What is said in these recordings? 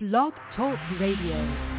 Blog Talk Radio.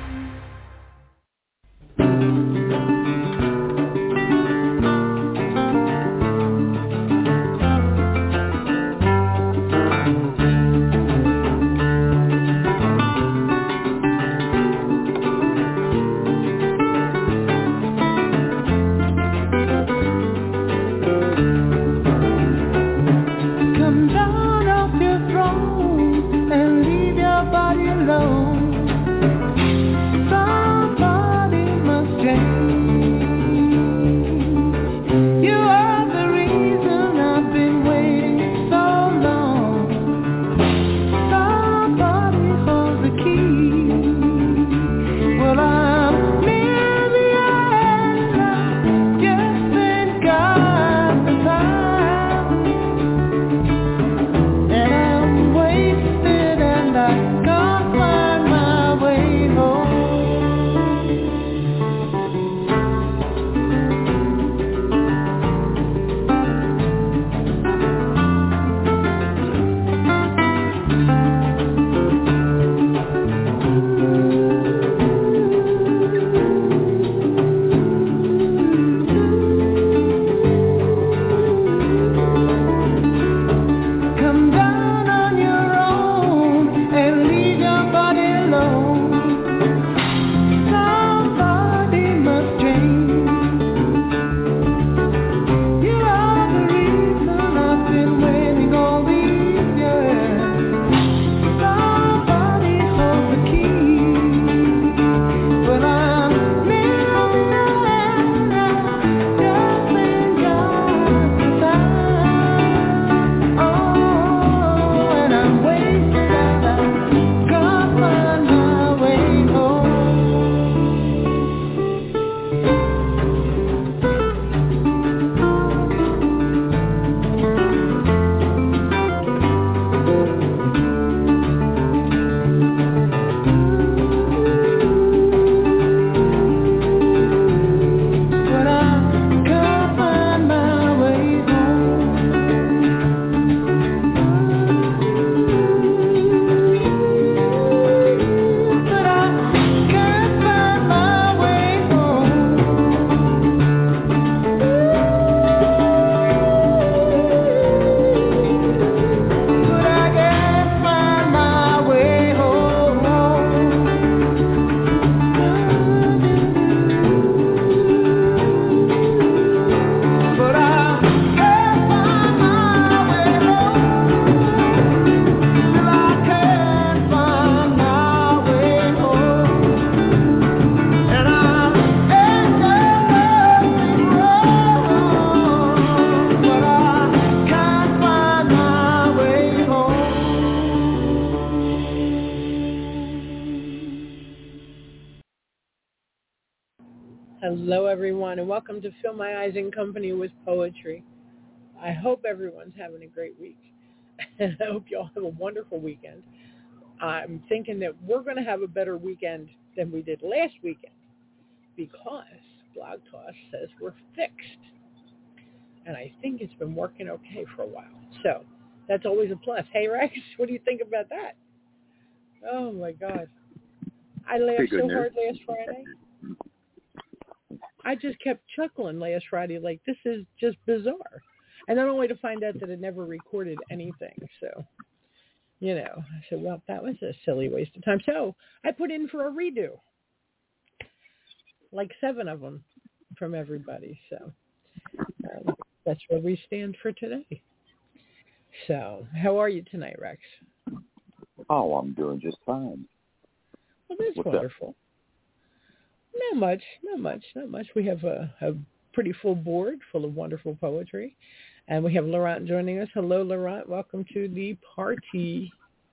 Hello, everyone, and welcome to Fill My Eyes in Company with Poetry. I hope everyone's having a great week, and I hope you all have a wonderful weekend. I'm thinking that we're going to have a better weekend than we did last weekend because Blog Talk says we're fixed, and I think it's been working okay for a while. So that's always a plus. Hey, Rex, what do you think about that? Oh, my God. I laughed so hard last Friday. I just kept chuckling last Friday like, this is just bizarre. And then only to find out that it never recorded anything. So, you know, I said, well, that was a silly waste of time. So I put in for a redo, like 7 of them from everybody. So that's where we stand for today. So how are you tonight, Rex? Oh, I'm doing just fine. Well, that's wonderful. Up? Not much. We have a pretty full board full of wonderful poetry. And we have Laurent joining us. Hello, Laurent. Welcome to the party.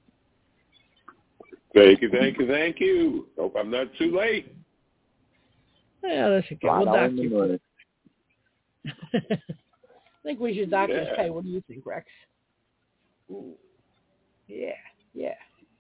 Thank you. Hope I'm not too late. Yeah, that's okay. We'll dock you. I think we should dock his pay. What do you think, Rex? Ooh. Yeah.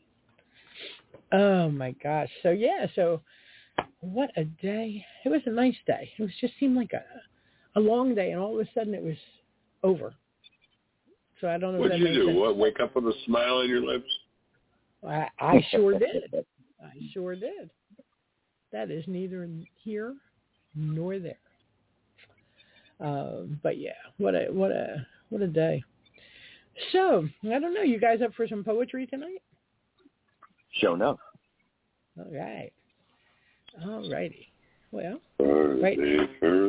Oh, my gosh. So what a day. It was a nice day. It just seemed like a long day, and all of a sudden it was over. So I don't know. What'd you do? What? Wake up with a smile on your lips? I sure did. I sure did. That is neither here nor there. But yeah, what a day. So I don't know. You guys up for some poetry tonight? Sure enough. All right. All righty. Well, Birthday,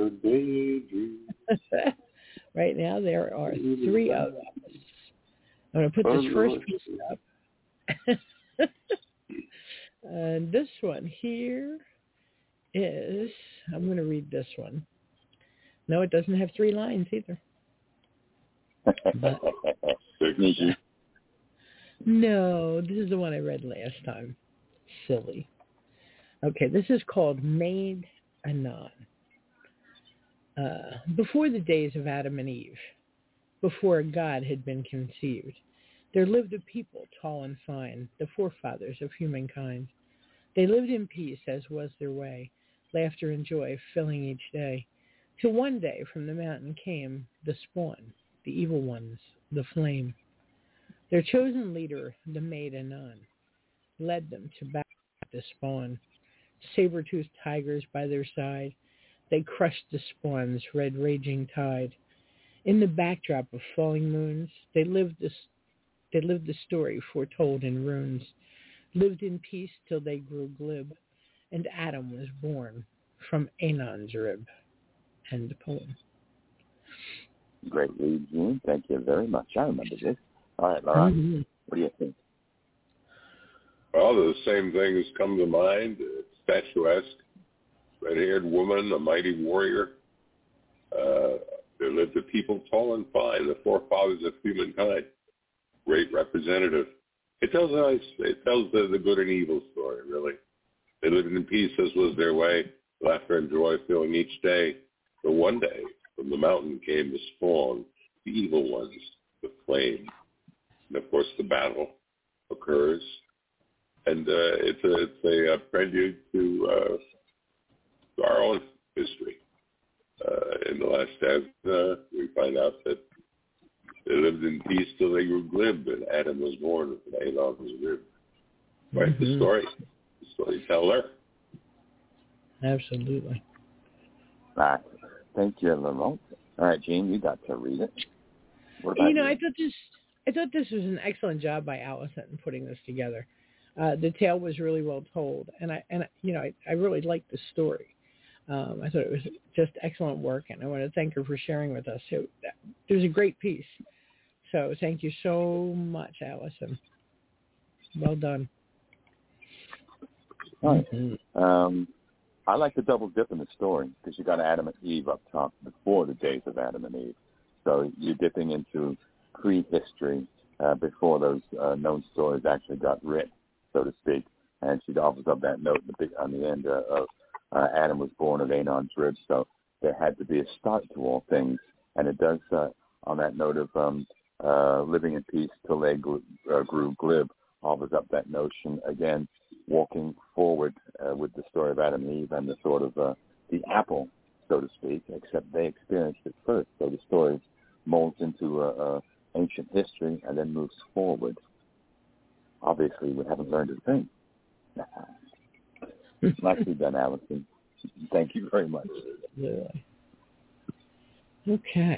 right now there are three of us. I'm going to put this first piece up. And this one here is, I'm going to read this one. No, it doesn't have 3 lines either. But, no, this is the one I read last time. Silly. Okay, this is called Maid Anon. Before the days of Adam and Eve, before God had been conceived, there lived a people tall and fine, the forefathers of humankind. They lived in peace as was their way, laughter and joy filling each day. Till one day from the mountain came the spawn, the evil ones, the flame. Their chosen leader, the Maid Anon, led them to battle the spawn. Saber-toothed tigers by their side, they crushed the spawn's red raging tide. In the backdrop of falling moons, they lived the story foretold in runes, lived in peace till they grew glib, and Adam was born from Anon's rib. End the poem. Great read, Gene. Thank you very much. I remember this. All right, Laurent, What do you think? Well, the same things come to mind. Statuesque, red-haired woman, a mighty warrior. There lived a people tall and fine, the forefathers of humankind. Great representative. It tells the good and evil story, really. They lived in peace as was their way, laughter and joy filling each day. But one day, from the mountain came the spawn, the evil ones, the flame. And of course, the battle occurs. And it's a prelude to our own history. In the last stanza, we find out that they lived in peace till they grew glib, and Adam was born with an Anon's rib. Right, the storyteller. Absolutely. Thank you, Laurent. All right, Gene, you got to read it. What about you? I thought this was an excellent job by Allison in putting this together. The tale was really well told, and I really liked the story. I thought it was just excellent work, and I want to thank her for sharing with us. It was a great piece. So thank you so much, Allison. Well done. All right. I like the double dip in the story because you got Adam and Eve up top before the days of Adam and Eve. So you're dipping into prehistory before those known stories actually got written, so to speak. And she offers up that note on the end of Adam was born of Anon's rib, so there had to be a start to all things. And it does, on that note of living in peace till they grew glib, offers up that notion, again, walking forward with the story of Adam and Eve and the sort of the apple, so to speak, except they experienced it first. So the story molds into ancient history and then moves forward. Obviously, we haven't learned a thing. Nicely done, Allison. Thank you very much. Yeah. Okay.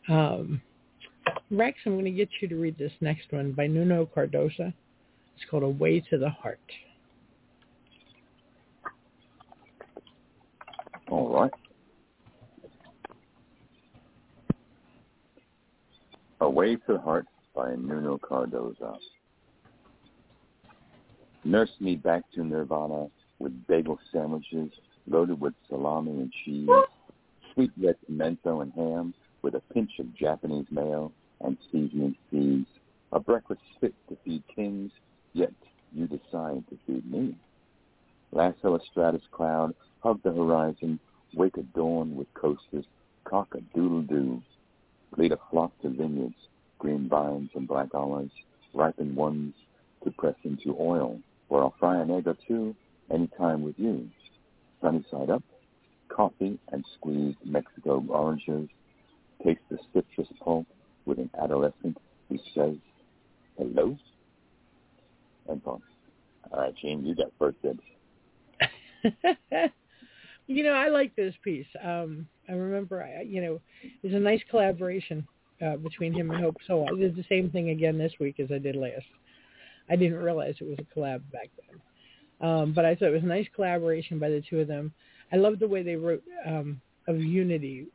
Rex, I'm going to get you to read this next one by Nuno Cardoso. It's called A Way to the Heart. All right. A Way to the Heart by Nuno Cardoso. Nurse me back to nirvana with bagel sandwiches loaded with salami and cheese, sweet red pimento and ham with a pinch of Japanese mayo and seasoning seeds. A breakfast fit to feed kings, yet you decide to feed me. Lasso a stratus cloud, hug the horizon, wake at dawn with coasters, cock-a-doodle-doo. Lead a flock to vineyards, green vines and black olives, ripened ones to press into oil, where I'll fry an egg or two anytime with you. Sunny side up, coffee and squeezed Mexico oranges. Taste the citrus pulp with an adolescent who says, hello? And on. All right, Gene, you got first dibs. I like this piece. I remember, it was a nice collaboration between him and Hope Solo. I did the same thing again this week as I did last. I didn't realize it was a collab back then. But I thought it was a nice collaboration by the two of them. I love the way they wrote of unity.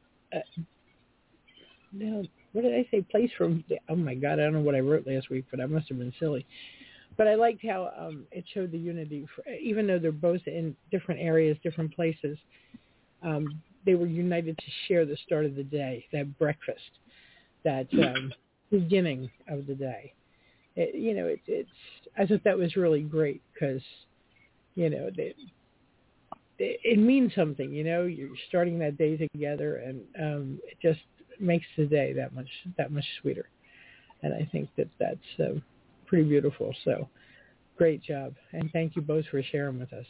Now, what did I say? Place from, oh my God, I don't know what I wrote last week, but I must have been silly. But I liked how it showed the unity, even though they're both in different areas, different places. They were united to share the start of the day, that breakfast, that beginning of the day. I thought that was really great because, it means something. You're starting that day together, and it just makes the day that much sweeter. And I think that's pretty beautiful. So great job. And thank you both for sharing with us.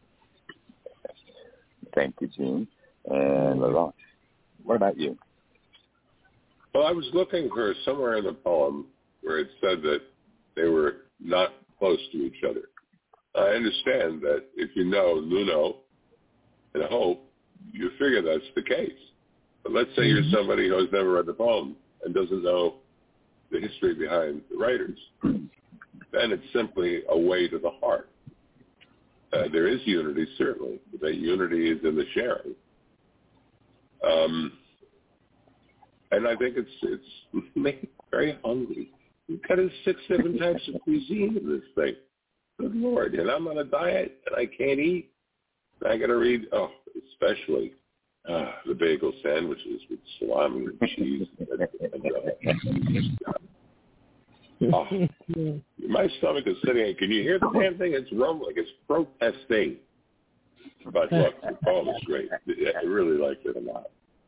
Thank you, Gene. And Laurent, what about you? Well, I was looking for somewhere in the poem where it said that they were not close to each other. I understand that if you know Nuno and Hope, you figure that's the case. But let's say you're somebody who has never read the poem and doesn't know the history behind the writers. Then it's simply a way to the heart. There is unity, certainly, but that unity is in the sharing. And I think it's made me very hungry. We've got 6-7 types of cuisine in this thing. Good Lord. And I'm on a diet, and I can't eat. And I got to read, especially the bagel sandwiches with salami and cheese. My stomach is sitting. Can you hear the damn thing? It's rumbling. It's protesting. But look, the poem is great. I really liked it a lot.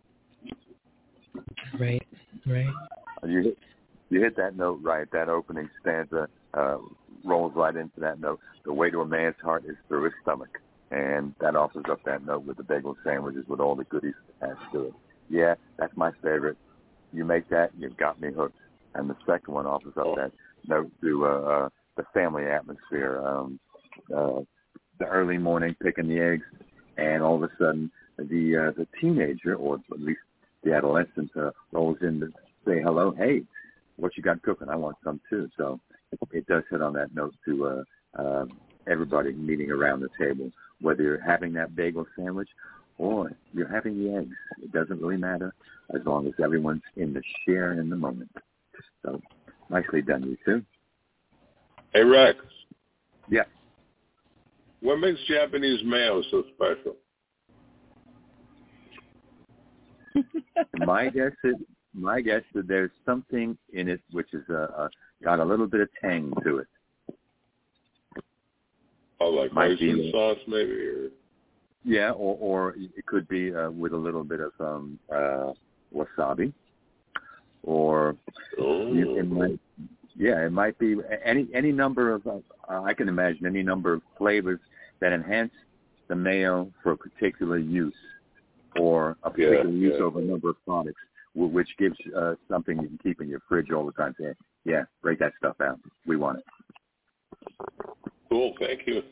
Right. You hit that note right. That opening stanza rolls right into that note. The way to a man's heart is through his stomach. And that offers up that note with the bagel sandwiches with all the goodies attached to it. Yeah, that's my favorite. You make that, you've got me hooked. And the second one offers up that note to the family atmosphere, the early morning picking the eggs, and all of a sudden the teenager, or at least the adolescent, rolls in to say hello. Hey, what you got cooking? I want some too. So it does hit on that note to everybody meeting around the table, whether you're having that bagel sandwich or you're having the eggs. It doesn't really matter as long as everyone's in the share in the moment. So nicely done, you two. Hey, Rex. Yeah. What makes Japanese mayo so special? My guess is there's something in it which is got a little bit of tang to it. Oh, like oyster sauce, maybe? Or... Yeah, or it could be with a little bit of wasabi, or it might be any number of. I can imagine any number of flavors that enhance the mayo for a particular use, or a particular use over a number of products, which gives something you can keep in your fridge all the time. Saying, yeah, break that stuff out. We want it. Cool, thank you.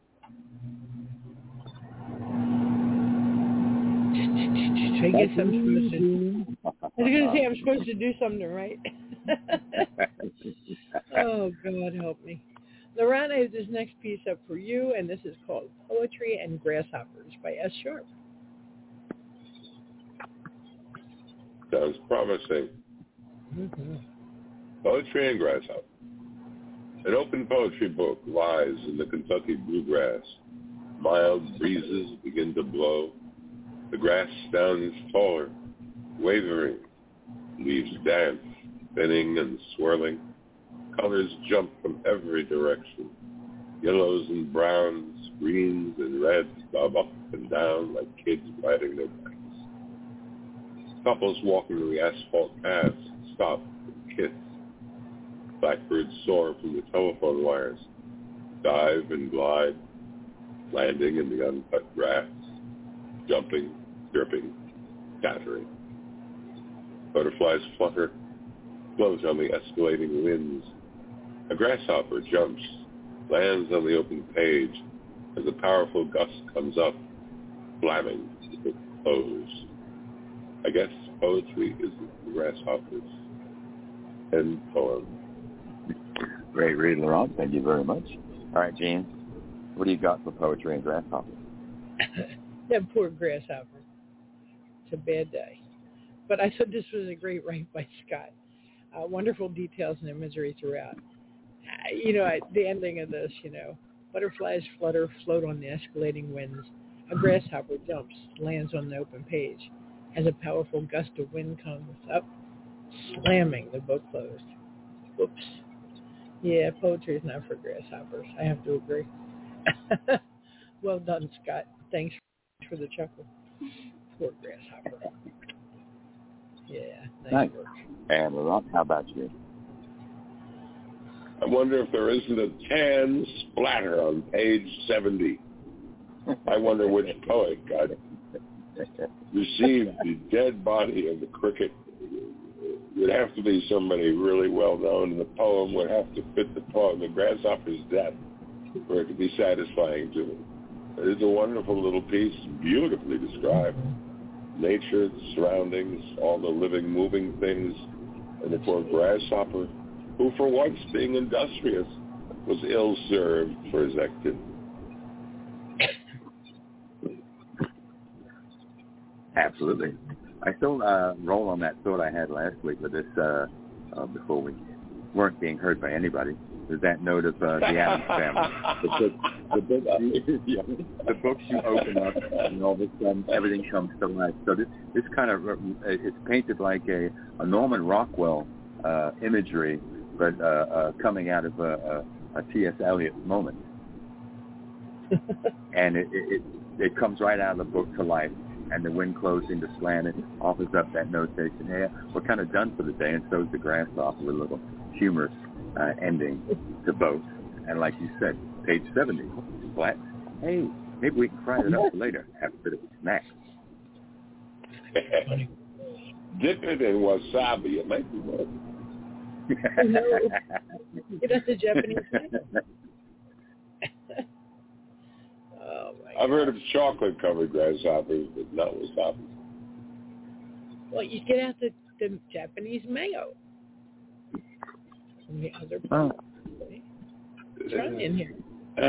I guess I'm supposed to. I was going to say I'm supposed to do something, right? Oh, God help me. Laurent, I have this next piece up for you, and this is called Poetry and Grasshoppers by S. Sharp. Sounds promising. Mm-hmm. Poetry and Grasshopper. An open poetry book lies in the Kentucky bluegrass. Mild breezes begin to blow. The grass stands taller, wavering. Leaves dance, spinning and swirling. Colors jump from every direction. Yellows and browns, greens and reds bob up and down like kids riding their bikes. Couples walking the asphalt paths stop and kiss. Blackbirds soar from the telephone wires, dive and glide, landing in the uncut grass, jumping, chirping, scattering. Butterflies flutter, float on the escalating winds. A grasshopper jumps lands on the open page as a powerful gust comes up, slamming the close. I guess poetry is the grasshopper's end poem. Great read, Laurent. Thank you very much. All right, Gene, what do you got for poetry and grasshopper? That poor grasshopper. It's a bad day. But I thought this was a great write by Scott. Wonderful details and imagery throughout. The ending of this, butterflies flutter, float on the escalating winds. A grasshopper jumps, lands on the open page. As a powerful gust of wind comes up, slamming the book closed. Whoops. Yeah, poetry is not for grasshoppers. I have to agree. Well done, Scott. Thanks for the chuckle. Poor grasshopper. Yeah, nice work. And Laurent, how about you? I wonder if there isn't a tan splatter on page 70. I wonder which poet got received the dead body of the cricket. It would have to be somebody really well known, and the poem would have to fit the poem, the grasshopper's death, for it to be satisfying to me. It is a wonderful little piece, beautifully described. Nature, the surroundings, all the living, moving things, and the poor grasshopper, who for once being industrious, was ill-served for his activity. Absolutely. I still roll on that thought I had last week with this, before we weren't being heard by anybody, is that note of the Addams Family. The books you open up, and all of a sudden everything comes to life. So this kind of, it's painted like a Norman Rockwell imagery, but coming out of a T.S. Eliot moment. And it comes right out of the book to life. And the wind closing to slant it offers up that notation. Hey, we're kind of done for the day, and so's the grasshopper with a little humorous ending to both. And like you said, page 70, flat. Hey, maybe we can fry it up later, have a bit of a snack. Dip it in wasabi. It might be good. That's the Japanese thing. Oh, I've heard of chocolate-covered grasshoppers, but not wasabi. Well, you get out the Japanese mayo. And the other part. What's wrong in here?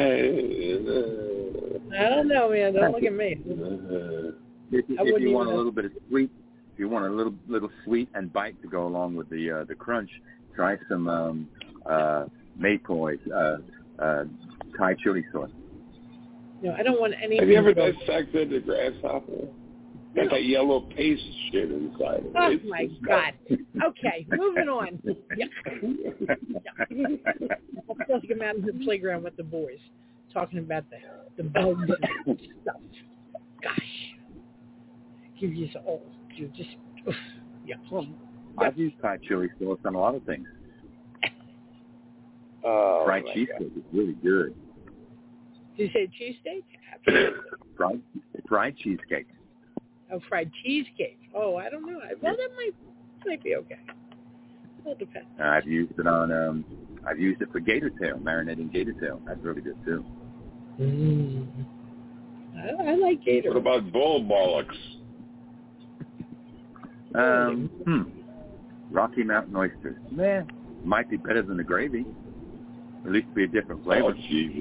I don't know, man. Don't look at me. If you want a little bit of sweet, if you want a little sweet and bite to go along with the crunch, try some Maypoy's Thai chili sauce. No, I don't want anything. Have you ever dissected a grasshopper? Got that yellow paste shit inside of it. Oh, my God. Okay, moving on. Yeah. I'm supposed to come out into the playground with the boys, talking about the bugs and stuff. Gosh. You just, yeah. Well, I've used Thai chili sauce on a lot of things. Fried cheesesteak is really good. Did you say cheesesteak? Absolutely. Fried cheesecake. Oh, fried cheesecake. Oh, I don't know. Well, that might be okay. Well, it depends. I've used it for gator tail, marinating gator tail. That's really good too. I like gator. What about bull bollocks? Rocky Mountain oysters. Might be better than the gravy. At least be a different flavor. Oh, Jesus.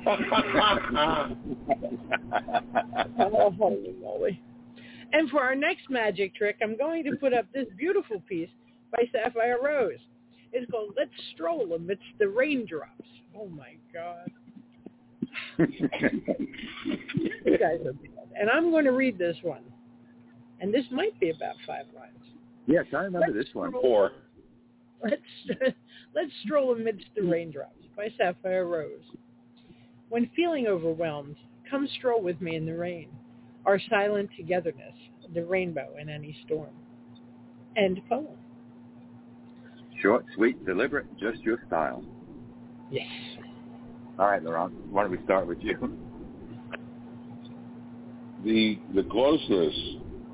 Oh, holy moly. And for our next magic trick, I'm going to put up this beautiful piece by Sapphire Rose. It's called Let's Stroll Amidst the Raindrops. Oh, my God. You guys are bad. And I'm going to read this one. And this might be about 5 lines. Yes, I remember this one. 4. Let's stroll amidst the raindrops by Sapphire Rose. When feeling overwhelmed, come stroll with me in the rain. Our silent togetherness, the rainbow in any storm. End poem. Short, sweet, deliberate, just your style. Yes. All right, Laurent, why don't we start with you? The closeness,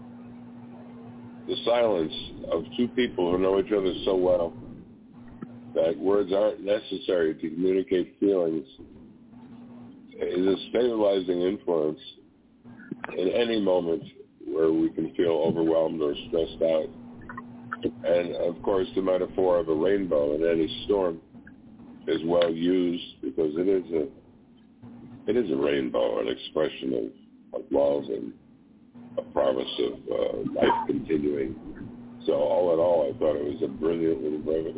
the silence of two people who know each other so well that words aren't necessary to communicate feelings is a stabilizing influence in any moment where we can feel overwhelmed or stressed out. And, of course, the metaphor of a rainbow in any storm is well used because it is a rainbow, an expression of love and a promise of life continuing. So all in all, I thought it was a brilliant little brevity.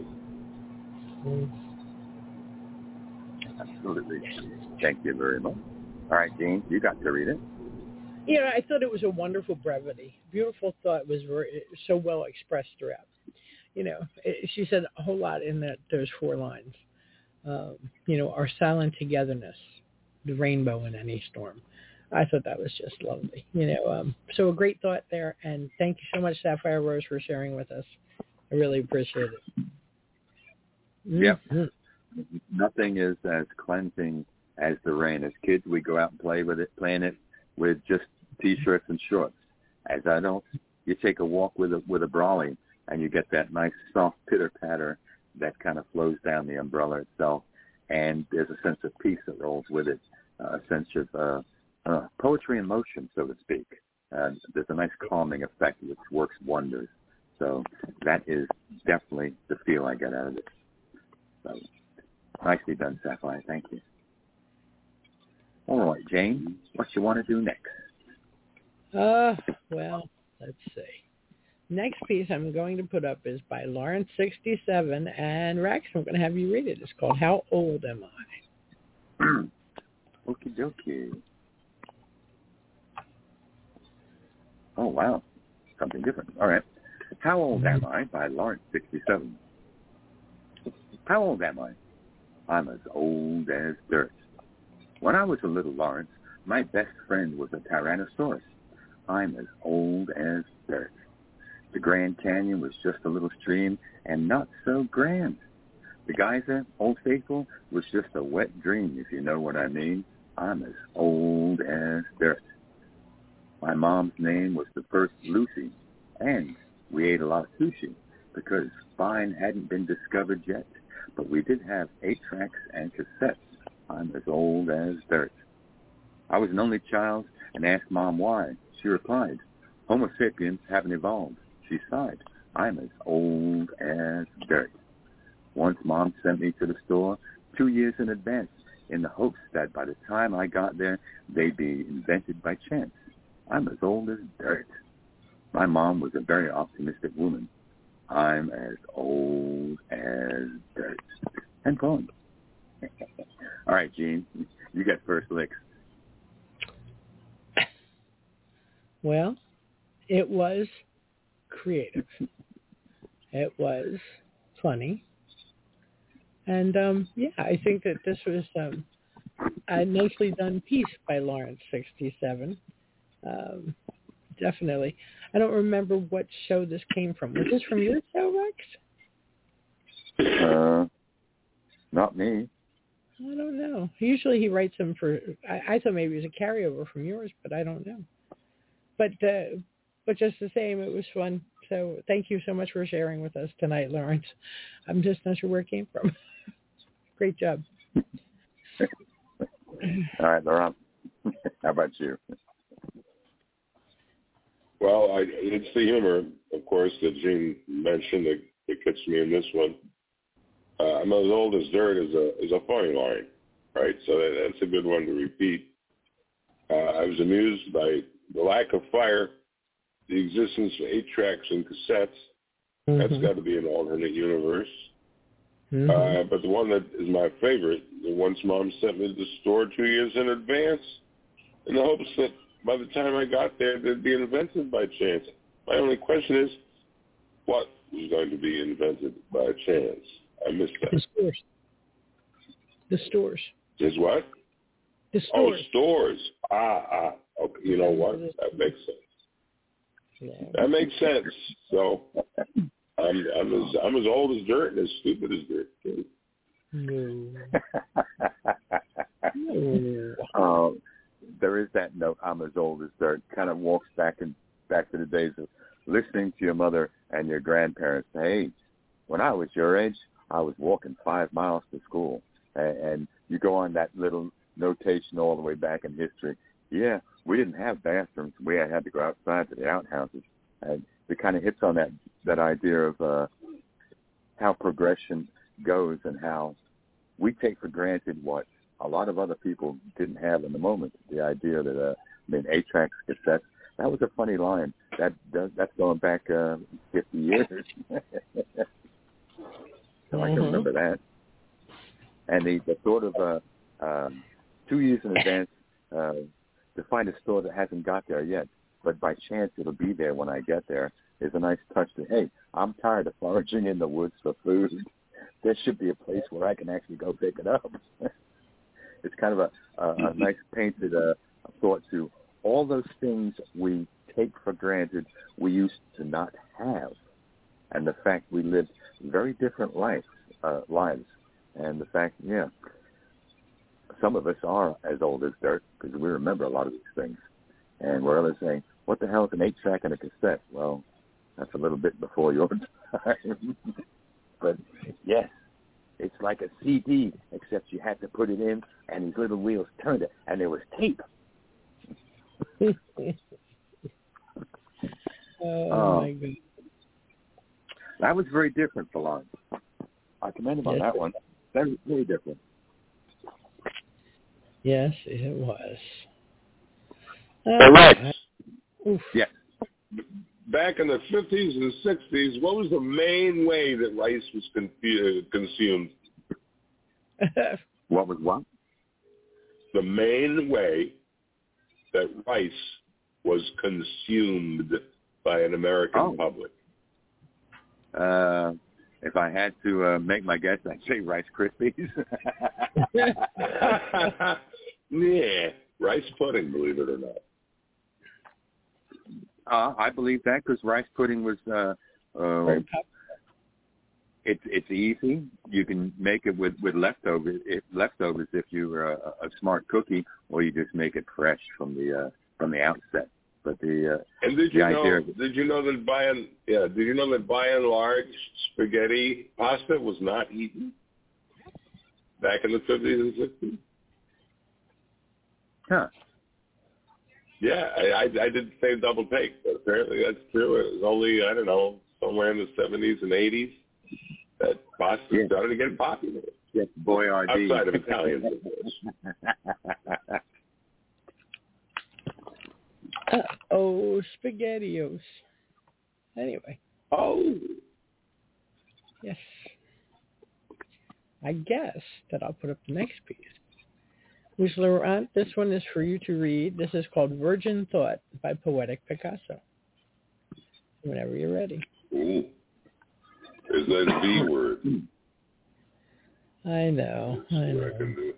Absolutely. Thank you very much. All right, Jean, you got to read it. Yeah, I thought it was a wonderful brevity. Beautiful thought was so well expressed throughout. She said a whole lot in those 4 lines. Our silent togetherness, the rainbow in any storm. I thought that was just lovely. So a great thought there, and thank you so much, Sapphire Rose, for sharing with us. I really appreciate it. Yep. Mm-hmm. Nothing is as cleansing as the rain. As kids, we go out and playing it with just T-shirts and shorts. As adults, you take a walk with a brolly, and you get that nice soft pitter-patter that kind of flows down the umbrella itself, and there's a sense of peace that rolls with it, a sense of poetry in motion, so to speak. There's a nice calming effect which works wonders. So that is definitely the feel I get out of it. So nicely done, Sapphire. Thank you. All right, Jane, what you want to do next? Well, let's see. Next piece I'm going to put up is by Lawrence67, and Rex, I'm going to have you read it. It's called How Old Am I? Okie dokie. Oh, wow. Something different. All right. How Old Am I by Lawrence67. How old am I? I'm as old as dirt. When I was a little Lawrence, my best friend was a Tyrannosaurus. I'm as old as dirt. The Grand Canyon was just a little stream and not so grand. The geyser, Old Faithful, was just a wet dream, if you know what I mean. I'm as old as dirt. My mom's name was the first Lucy, and we ate a lot of sushi because spine hadn't been discovered yet, but we did have 8-tracks and cassettes. I'm as old as dirt. I was an only child and asked Mom why. She replied, Homo sapiens haven't evolved. She sighed, I'm as old as dirt. Once Mom sent me to the store 2 years in advance in the hopes that by the time I got there, they'd be invented by chance. I'm as old as dirt. My mom was a very optimistic woman. I'm as old as dirt. And poem. All right, Gene, you got first licks. Well, it was creative. It was funny. And, I think that this was a nicely done piece by Lawrence67. Definitely. I don't remember what show this came from. Was this from your show, Rex? Not me. I don't know. Usually he writes them for, I thought maybe it was a carryover from yours, but I don't know. But just the same, it was fun. So thank you so much for sharing with us tonight, Lawrence. I'm just not sure where it came from. Great job. All right, Laurent. How about you? Well, it's the humor, of course, that Gene mentioned that gets me in this one. I'm as old as dirt is a funny line, right? So that's a good one to repeat. I was amused by the lack of fire, the existence of 8-tracks and cassettes. Mm-hmm. That's got to be an alternate universe. Mm-hmm. But the one that is my favorite, the once Mom sent me to the store 2 years in advance in the hopes that by the time I got there, they'd be invented by chance. My only question is, what was going to be invented by chance? I missed that. The stores. Is what? The stores. Oh, stores. Okay. You know what? That makes sense. Yeah. That makes sense. So I'm as old as dirt and as stupid as dirt too. No. There is that note. I'm as old as dirt. Kind of walks back to the days of listening to your mother and your grandparents say, "Hey, when I was your age, I was walking 5 miles to school. And you go on that little notation all the way back in history. Yeah, we didn't have bathrooms. We had to go outside to the outhouses. And it kind of hits on that idea of how progression goes and how we take for granted what a lot of other people didn't have in the moment. The idea that, 8-track cassettes, that was a funny line. That's going back 50 years. So I can remember that. And the thought of 2 years in advance to find a store that hasn't got there yet, but by chance it'll be there when I get there, is a nice touch to, hey, I'm tired of foraging in the woods for food. There should be a place where I can actually go pick it up. It's kind of a nice painted thought to all those things we take for granted we used to not have, and the fact we lived very different lives, and the fact, some of us are as old as dirt because we remember a lot of these things, and we're others saying, what the hell is an 8-track and a cassette? Well, that's a little bit before your time. But yes, it's like a CD, except you had to put it in, and these little wheels turned it, and there was tape. Oh my goodness. That was very different for Lon. I commend him on that one. That was very different. Yes, it was. Hey, Rex. Yes. Back in the 50s and 60s, what was the main way that rice was consumed? What was what? The main way that rice was consumed by an American public. If I had to make my guess, I'd say Rice Krispies. Yeah, rice pudding, believe it or not. I believe that because rice pudding was it's easy. You can make it with leftovers if you're a smart cookie, or you just make it fresh from the outset. But and did you know that by and large spaghetti pasta was not eaten back in the 50s and 60s? Huh. Yeah, I did the same double take, but apparently that's true. It was only, I don't know, somewhere in the 70s and 80s that pasta started to get popular. Yes, Boyardee. Outside of Italians, of course. SpaghettiOs. Anyway. Oh. Yes. I guess that I'll put up the next piece. Which, Laurent, this one is for you to read. This is called Virgin Thought by Poetic Picasso. Whenever you're ready. Ooh. There's that V word. I know. I can do.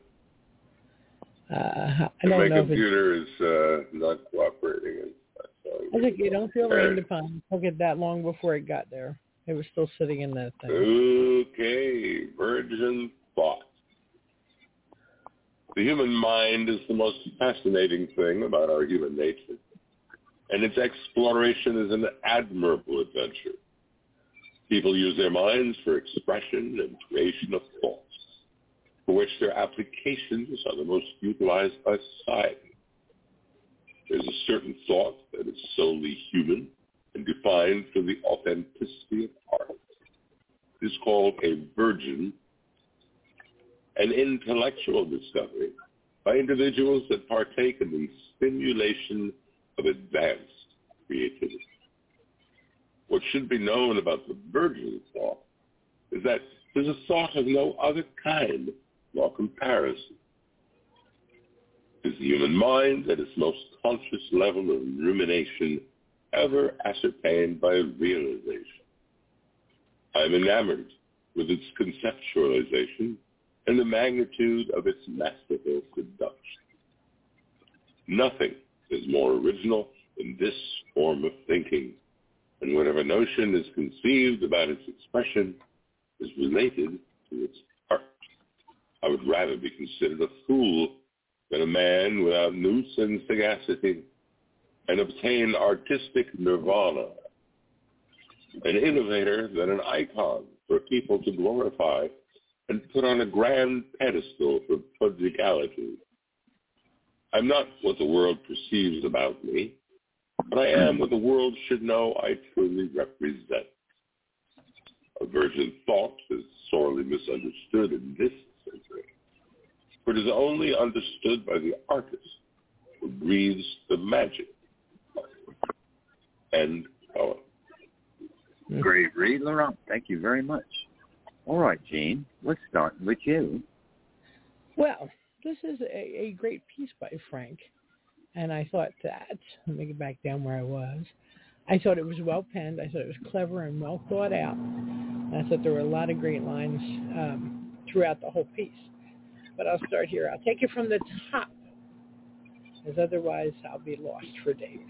I don't my know computer is not cooperating. I think you don't feel rained upon. It took it that long before it got there. It was still sitting in that thing. Okay, Virgin Thought. The human mind is the most fascinating thing about our human nature, and its exploration is an admirable adventure. People use their minds for expression and creation of thoughts, for which their applications are the most utilized by society. There's a certain thought that is solely human and defined for the authenticity of art. It is called a virgin, an intellectual discovery by individuals that partake in the stimulation of advanced creativity. What should be known about the virgin thought is that there's a thought of no other kind nor comparison. It is the human mind at its most conscious level of rumination ever ascertained by realization. I am enamored with its conceptualization and the magnitude of its masterful seduction. Nothing is more original than this form of thinking, and whatever notion is conceived about its expression is related to its art. I would rather be considered a fool than a man without nous and sagacity, and obtain artistic nirvana, an innovator than an icon for people to glorify and put on a grand pedestal for prodigality. I'm not what the world perceives about me, but I am what the world should know I truly represent. A virgin thought is sorely misunderstood in this century, for it is only understood by the artist who breathes the magic. End poem. Great read, Laurent. Thank you very much. All right, Gene, let's start with you. Well, this is a great piece by Frank, and I thought that, let me get back down where I was, I thought it was well penned, I thought it was clever and well thought out, and I thought there were a lot of great lines throughout the whole piece. But I'll start here. I'll take it from the top, as otherwise I'll be lost for days.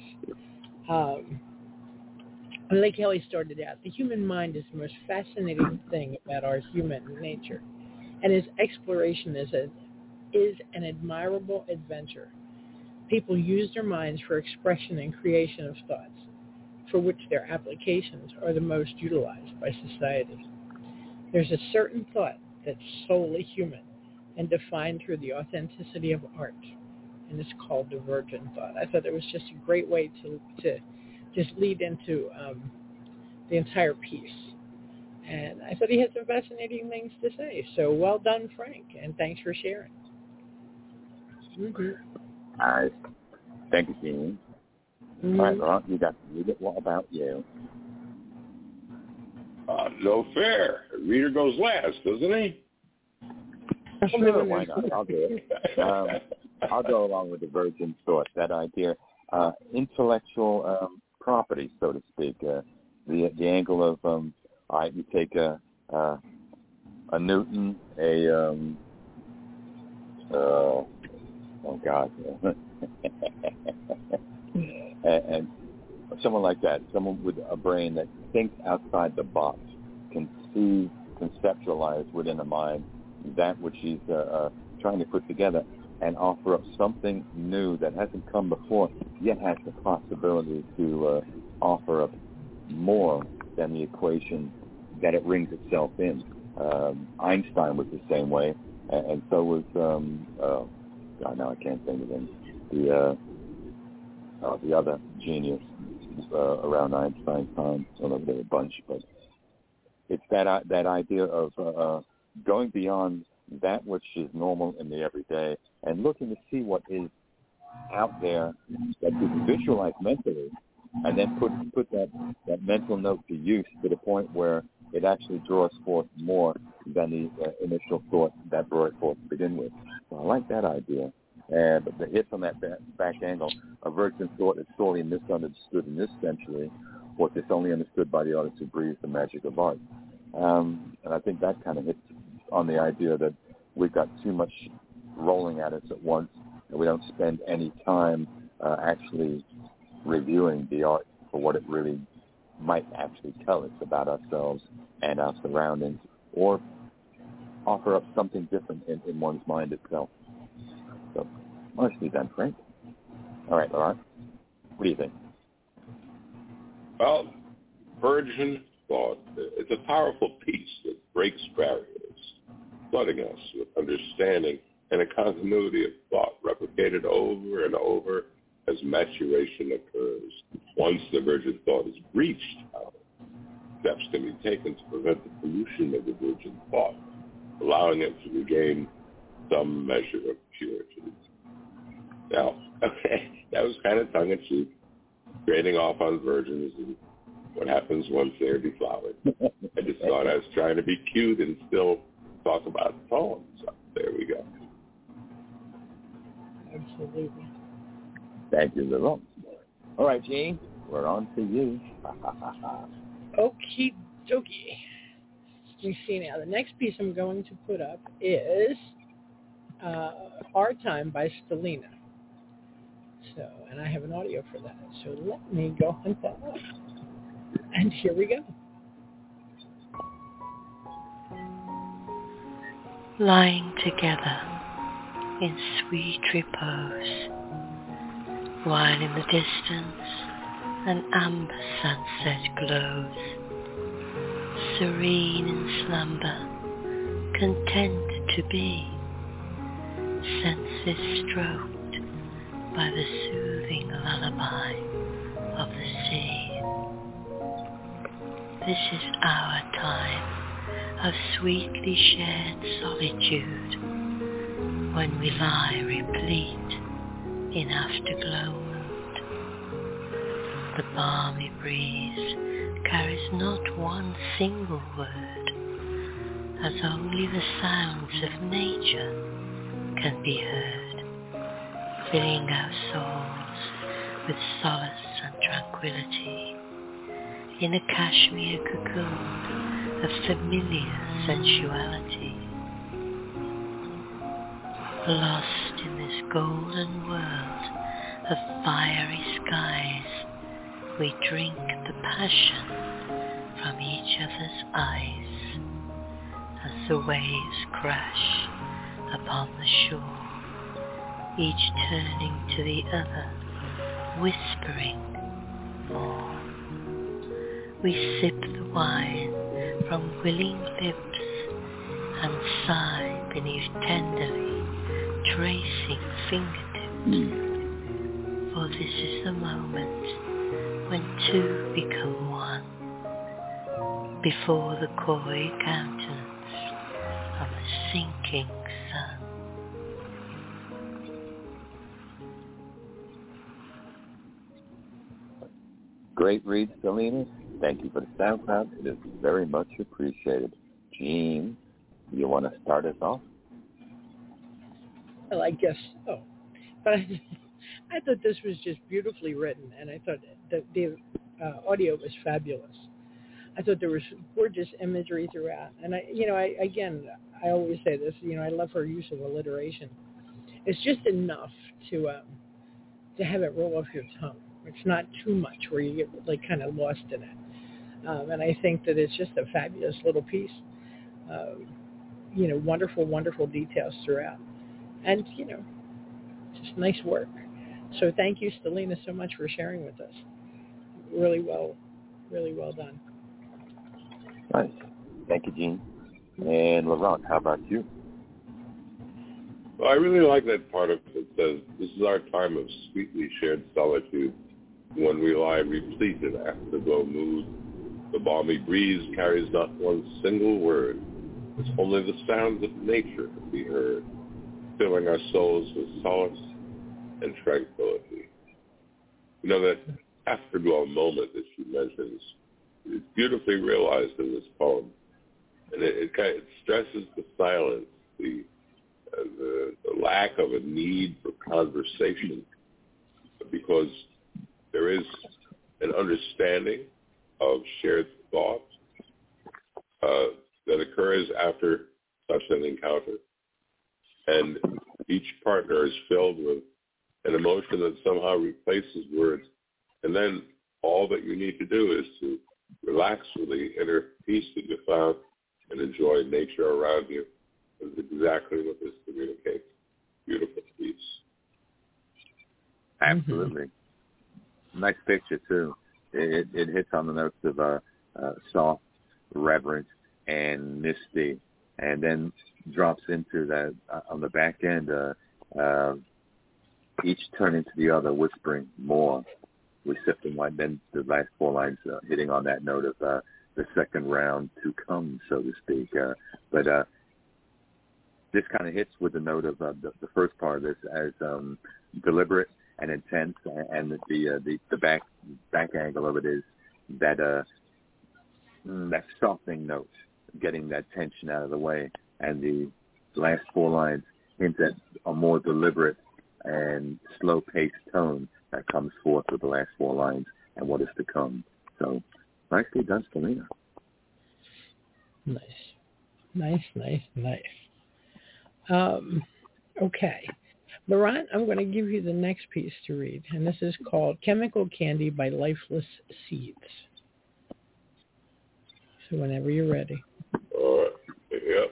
Like Kelly started out, the human mind is the most fascinating thing about our human nature, and its exploration is an admirable adventure. People use their minds for expression and creation of thoughts, for which their applications are the most utilized by society. There's a certain thought that's solely human and defined through the authenticity of art, and it's called the virgin thought. I thought it was just a great way to just lead into the entire piece. And I thought he had some fascinating things to say. So well done, Frank, and thanks for sharing. All right. Thank you, Gene. All right, Laurent, you got to read it. What about you? No fair. The reader goes last, doesn't he? Sure, why not? I'll do it. I'll go along with the virgin thought, that idea. Intellectual property, so to speak. The angle of, all right, you take a Newton, and someone like that, someone with a brain that thinks outside the box, can see, conceptualize within a mind that which he's trying to put together and offer up something new that hasn't come before, yet has the possibility to offer up more than the equation that it rings itself in. Einstein was the same way, and so was, God, now I can't think of him, the other genius around Einstein's time. I don't know if there were a bunch, but it's that idea of going beyond that which is normal in the everyday and looking to see what is out there that you can visualize mentally, and then put that mental note to use to the point where it actually draws forth more than the initial thought that brought it forth to begin with. So I like that idea. But the hit from that back angle, a virgin thought is sorely misunderstood in this century, what is only understood by the artist who breathes the magic of art. And I think that kind of hits on the idea that we've got too much rolling at us at once, and we don't spend any time actually reviewing the art for what it really might actually tell us about ourselves and our surroundings, or offer up something different in one's mind itself. So, nicely done, Frank. All right, Laurent, what do you think? Well, virgin thought, it's a powerful piece that breaks barriers, flooding us with understanding and a continuity of thought replicated over and over as maturation occurs. Once the virgin thought is reached, steps can be taken to prevent the pollution of the virgin thought, allowing it to regain some measure of purity. Now, okay, that was kind of tongue-in-cheek, trading off on virgins and what happens once they're deflowered. I just thought I was trying to be cute and still talk about the poem. So there we go. Absolutely. Thank you, Laurent. All right, Gene, we're on to you. Okie dokie. You see now, the next piece I'm going to put up is Our Time by Stalina. So, and I have an audio for that. So let me go hunt that up. And here we go. Lying together in sweet repose, while in the distance an amber sunset glows, serene in slumber, content to be, senses stroked by the soothing lullaby of the sea. This is our time of sweetly shared solitude, when we lie replete in afterglow mood. The balmy breeze carries not one single word, as only the sounds of nature can be heard, filling our souls with solace and tranquility, in a cashmere cocoon of familiar sensuality. Lost in this golden world of fiery skies, we drink the passion from each other's eyes, as the waves crash upon the shore, each turning to the other, whispering more. We sip the wine from willing lips and sigh beneath tenderly tracing fingertips, for this is the moment when two become one, before the coy countenance of the sinking sun. Great read, Selena. Thank you for the SoundCloud. It is very much appreciated. Gene, you want to start us off? Well, I guess so. But I thought this was just beautifully written, and I thought that the audio was fabulous. I thought there was gorgeous imagery throughout. And I always say this, I love her use of alliteration. It's just enough to have it roll off your tongue. It's not too much where you get like kind of lost in it. And I think that it's just a fabulous little piece. Wonderful, wonderful details throughout. And, just nice work. So thank you, Stelina, so much for sharing with us. Really well done. Nice. Thank you, Gene. And Laurent, how about you? Well, I really like that part of it that says, this is our time of sweetly shared solitude, when we lie replete in afterglow mood. The balmy breeze carries not one single word. It's only the sounds of nature can be heard, filling our souls with solace and tranquility. That afterglow moment that she mentions is beautifully realized in this poem. And it stresses the silence, the lack of a need for conversation, because there is an understanding of shared thought that occurs after such an encounter. And each partner is filled with an emotion that somehow replaces words. And then all that you need to do is to relax with the inner peace that you found and enjoy nature around you. That's exactly what this communicates. Beautiful piece. Absolutely. Mm-hmm. Nice picture, too. It hits on the notes of soft, reverent, and misty, and then drops into that on the back end, each turning to the other, whispering more. We sipped and wine. Then the last four lines hitting on that note of the second round to come, so to speak. But this kind of hits with the note of the first part of this as deliberate and intense, and the back angle of it is that that softening note, getting that tension out of the way, and the last four lines hint at a more deliberate and slow-paced tone that comes forth with the last four lines and what is to come. So, nicely done, Stelina. Nice. Okay. Laurent, I'm going to give you the next piece to read, and this is called Chemical Candy by Lifeless Seeds. So whenever you're ready. All right. Yep.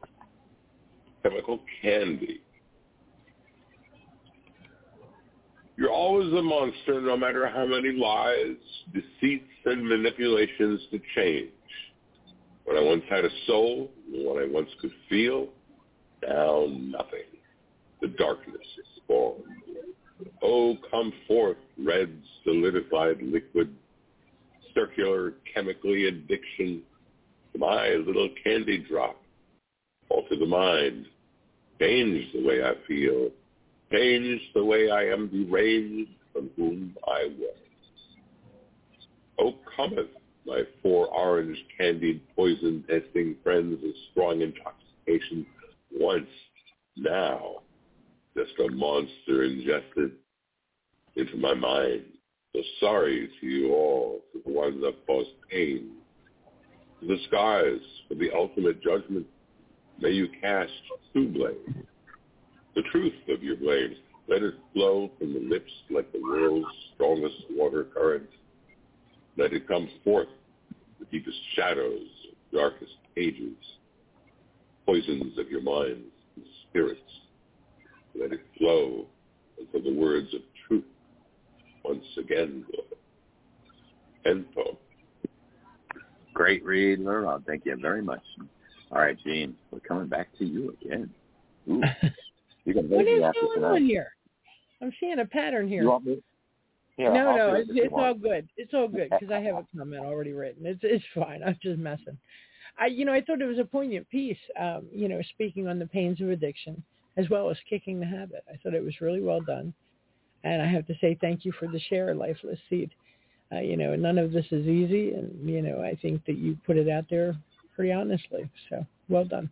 Chemical Candy. You're always a monster, no matter how many lies, deceits, and manipulations to change. When I once had a soul, when I once could feel, now nothing. The darkness is born. Oh, come forth, red, solidified liquid, circular, chemically addiction, my little candy drop. Alter the mind. Change the way I feel. Change the way I am deranged from whom I was. Oh, cometh, my 4 orange candied poison testing friends of strong intoxication, once, now, just a monster ingested into my mind. So sorry to you all, to the ones that caused pain. To the skies, for the ultimate judgment, may you cast 2 blame. The truth of your blames, let it flow from the lips like the world's strongest water current. Let it come forth, the deepest shadows, darkest pages, poisons of your minds and spirits. Let it flow until the words of truth once again flow. End poem. Great read, Laurent. Thank you very much. All right, Gene, we're coming back to you again. Ooh. You can what is going on here? I'm seeing a pattern here. You want me? Yeah, no, it's all good. It's all good because I have a comment already written. It's fine. I'm just messing. I thought it was a poignant piece. Speaking on the pains of addiction as well as kicking the habit. I thought it was really well done, and I have to say thank you for the share, Lifeless Seed. None of this is easy, and I think that you put it out there pretty honestly. So well done.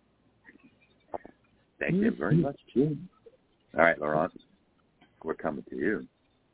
Thank you very much, Jim. All right, Laurent, we're coming to you.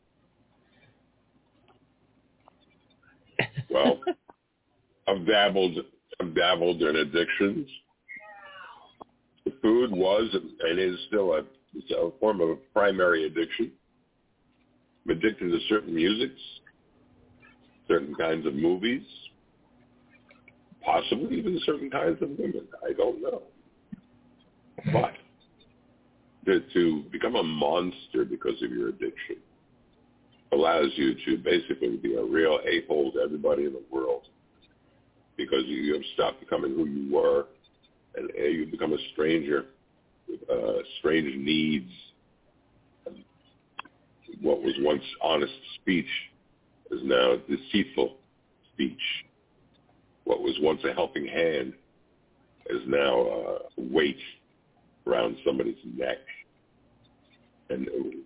Well, I've dabbled in addictions. The food was and is still a form of a primary addiction. I'm addicted to certain musics, certain kinds of movies, possibly even certain kinds of women. I don't know. But to become a monster because of your addiction allows you to basically be a real a-hole to everybody in the world because you have stopped becoming who you were and you become a stranger with strange needs. And what was once honest speech is now deceitful speech. What was once a helping hand is now a weight around somebody's neck. And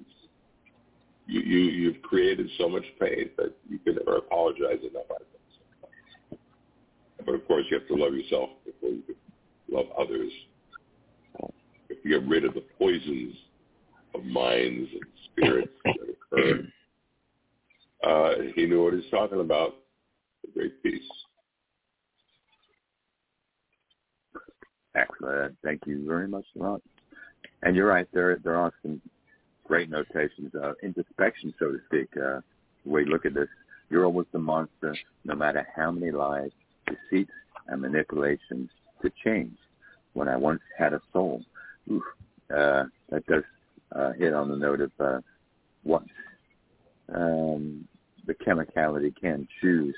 you've created so much pain that you can never apologize enough. But of course, you have to love yourself before you can love others. If you get rid of the poisons of minds and spirits that occur, he knew what he's talking about. A great piece. Excellent. Thank you very much, Ron. And you're right. There are some great notations, introspection, so to speak. The way you look at this, you're always the monster, no matter how many lies, deceits, and manipulations to change. When I once had a soul, that does hit on the note of what the chemicality can choose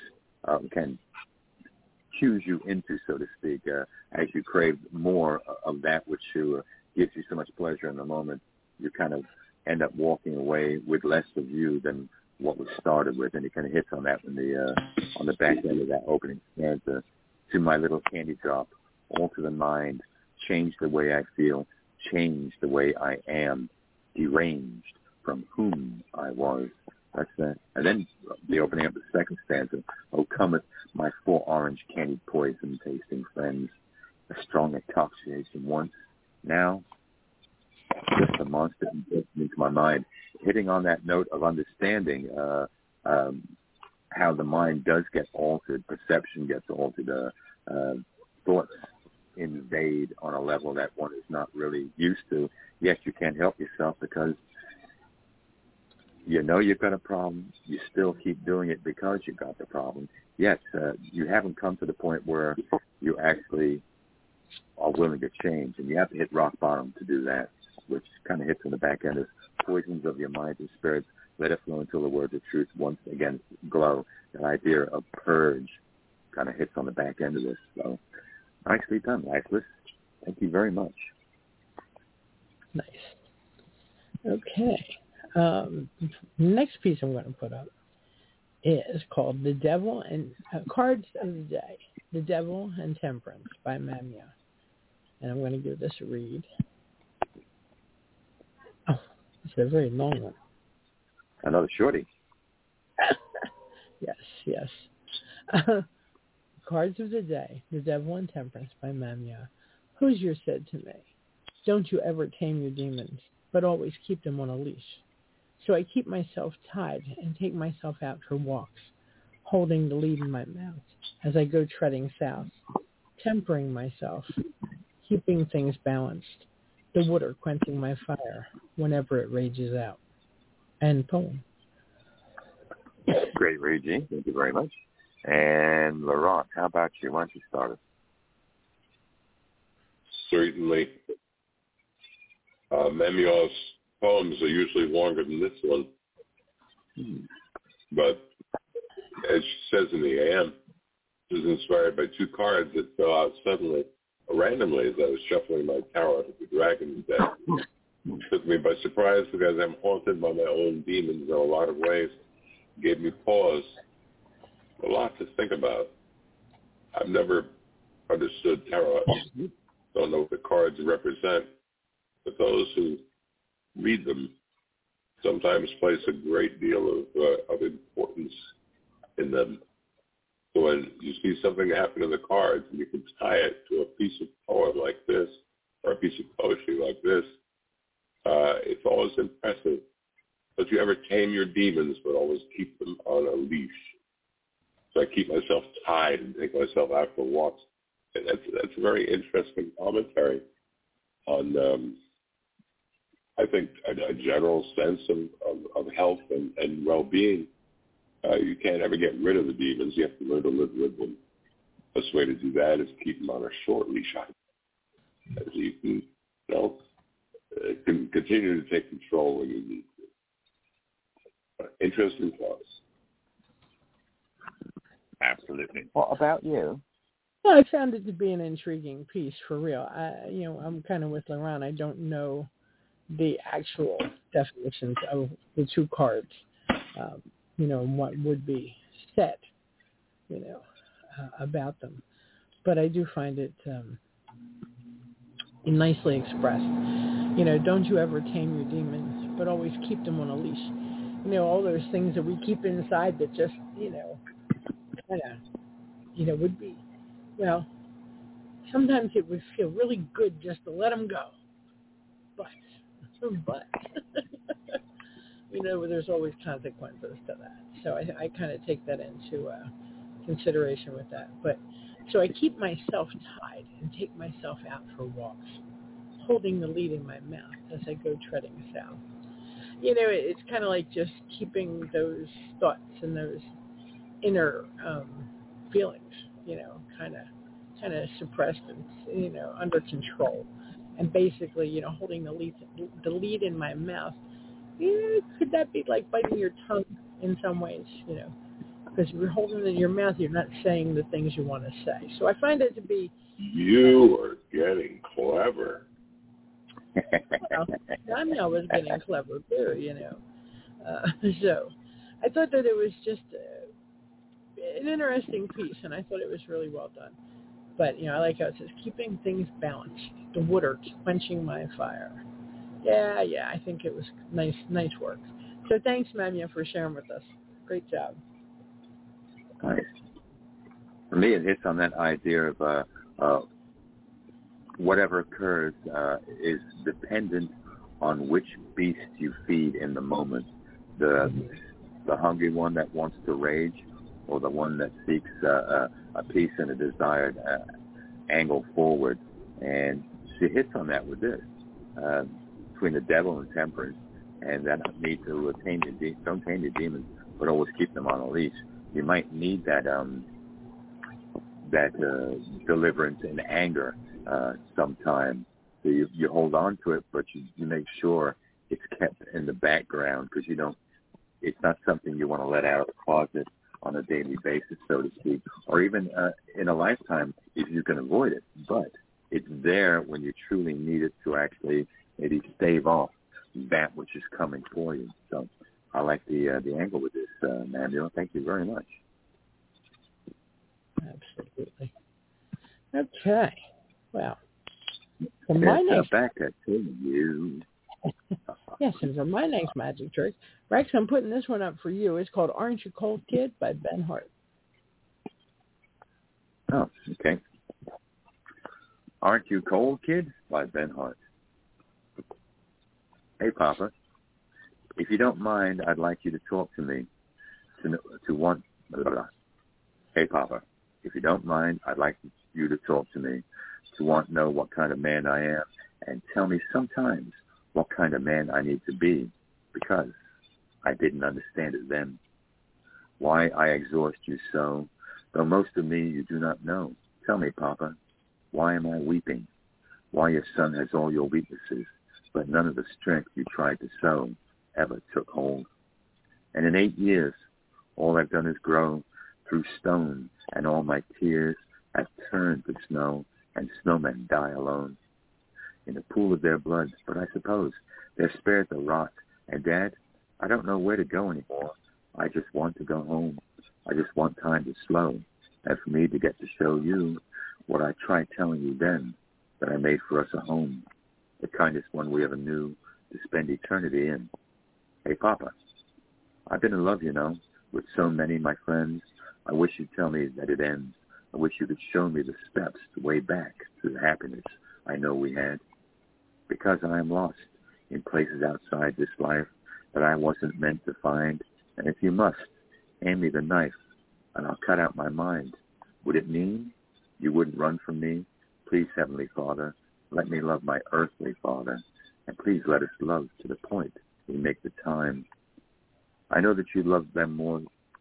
you into, so to speak, as you crave more of that which gives you so much pleasure in the moment. You kind of end up walking away with less of you than what was started with, and it kind of hits on that on the back end of that opening stanza. To my little candy drop, alter the mind, change the way I feel, change the way I am, deranged from whom I was. That's that. And then the opening up the second stanza. Oh, cometh my 4 orange candy poison tasting friends, a strong intoxication once, now just a monster into my mind. Hitting on that note of understanding how the mind does get altered, perception gets altered, thoughts invade on a level that one is not really used to. Yes, you can't help yourself because you know you've got a problem. You still keep doing it because you got the problem. Yes, you haven't come to the point where you actually are willing to change, and you have to hit rock bottom to do that, which kind of hits on the back end of poisons of your mind or spirits, let it flow until the words of truth once again glow. That idea of purge kind of hits on the back end of this. So nicely done, Lifeless. Thank you very much. Nice. Okay. Next piece I'm going to put up is called The Devil and Cards of the Day, The Devil and Temperance by Mamia. And I'm going to give this a read. Oh, it's a very long one. Another shorty. Yes. Cards of the Day, The Devil and Temperance by Mamia. Hoosier said to me, don't you ever tame your demons, but always keep them on a leash. So I keep myself tied and take myself out for walks, holding the lead in my mouth as I go treading south, tempering myself, keeping things balanced, the water quenching my fire whenever it rages out. End poem. Great, Regine. Thank you very much. And Laurent, how about you? Why don't you start us? Certainly. Mamia's poems are usually longer than this one. But as she says in the AM, this is inspired by two cards that fell out suddenly, randomly, as I was shuffling my tarot at the Dragon's deck. It took me by surprise because I'm haunted by my own demons in a lot of ways. It gave me pause, a lot to think about. I've never understood tarot. Don't know what the cards represent, but those who read them sometimes place a great deal of importance in them. So when you see something happen in the cards and you can tie it to a piece of poem like this or a piece of poetry like this, it's always impressive. Don't you ever tame your demons, but always keep them on a leash. So I keep myself tied and take myself out for walks. And that's a very interesting commentary on, I think, a general sense of health and well-being. You can't ever get rid of the demons. You have to learn to live with them. The best way to do that is keep them on a short leash. As you can, continue to take control when you need to. Interesting thoughts. Absolutely. What about you? Well, I found it to be an intriguing piece for real. I'm kind of with Laurent. I don't know the actual definitions of the two cards, and what would be said, about them. But I do find it nicely expressed. Don't you ever tame your demons, but always keep them on a leash. All those things that we keep inside that just, would be, sometimes it would feel really good just to let them go. But there's always consequences to that. So I kind of take that into consideration with that. But so I keep myself tied and take myself out for walks, holding the lead in my mouth as I go treading south. It's kind of like just keeping those thoughts and those inner feelings, kind of suppressed and under control, and basically holding the lead in my mouth. Could that be like biting your tongue in some ways? Because if you're holding it in your mouth, you're not saying the things you want to say. So I find it to be. You are getting clever. Well, I know I was getting clever too, So I thought that it was just an interesting piece, and I thought it was really well done. But, I like how it says, keeping things balanced, the water quenching my fire. Yeah, I think it was nice work. So thanks, Mamia, for sharing with us. Great job. Nice. For me, it hits on that idea of whatever occurs is dependent on which beast you feed in the moment. The hungry one that wants to rage, or the one that seeks a peace and a desired angle forward. And she hits on that with this, between the devil and temperance, and that need to don't tame your demons, but always keep them on a leash. You might need that deliverance in anger sometime. So you hold on to it, but you make sure it's kept in the background because it's not something you want to let out of the closet on a daily basis, so to speak, or even in a lifetime if you can avoid it. But it's there when you truly need it to actually maybe stave off that which is coming for you. So I like the angle with this, Manuel. Thank you very much. Absolutely. Okay. Well, for my next back to you. Yes, and for my next magic trick, Rex, I'm putting this one up for you. It's called "Aren't You Cold, Kid" by Ben Hart. Oh, okay. "Aren't You Cold, Kid" by Ben Hart. Hey, Papa, if you don't mind, I'd like you to talk to me. Hey, Papa, if you don't mind, I'd like you to talk to me to want to know what kind of man I am and tell me sometimes what kind of man I need to be, because I didn't understand it then. Why I exhaust you so, though most of me you do not know. Tell me, Papa, why am I weeping? Why your son has all your weaknesses, but none of the strength you tried to sow ever took hold. And in 8 years, all I've done is grow through stone, and all my tears have turned to snow, and snowmen die alone in the pool of their blood. But I suppose they're spared the rot. And, Dad, I don't know where to go anymore. I just want to go home. I just want time to slow, and for me to get to show you what I tried telling you then, that I made for us a home, the kindest one we ever knew, to spend eternity in. Hey, Papa, I've been in love, with so many, my friends. I wish you'd tell me that it ends. I wish you could show me the steps the way back to the happiness I know we had. Because I am lost in places outside this life that I wasn't meant to find. And if you must, hand me the knife, and I'll cut out my mind. Would it mean you wouldn't run from me? Please, Heavenly Father, let me love my earthly father, and please let us love to the point we make the time. I know that you love them more.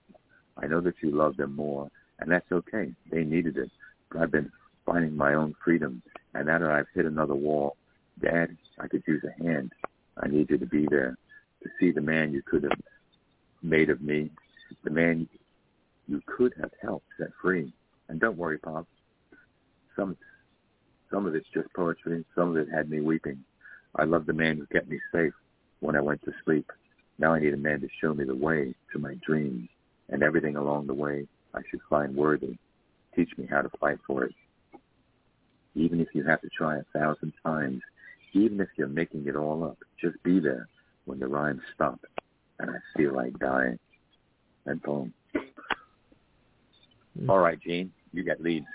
And that's okay. They needed it. But I've been finding my own freedom, and now that I've hit another wall, Dad, I could use a hand. I need you to be there, to see the man you could have made of me, the man you could have helped set free. And don't worry, Pop. Some of it's just poetry. Some of it had me weeping. I love the man who kept me safe when I went to sleep. Now I need a man to show me the way to my dreams, and everything along the way I should find worthy. Teach me how to fight for it. Even if you have to try 1,000 times, even if you're making it all up, just be there when the rhymes stop and I feel like dying. And boom. All right, Gene, you got leads.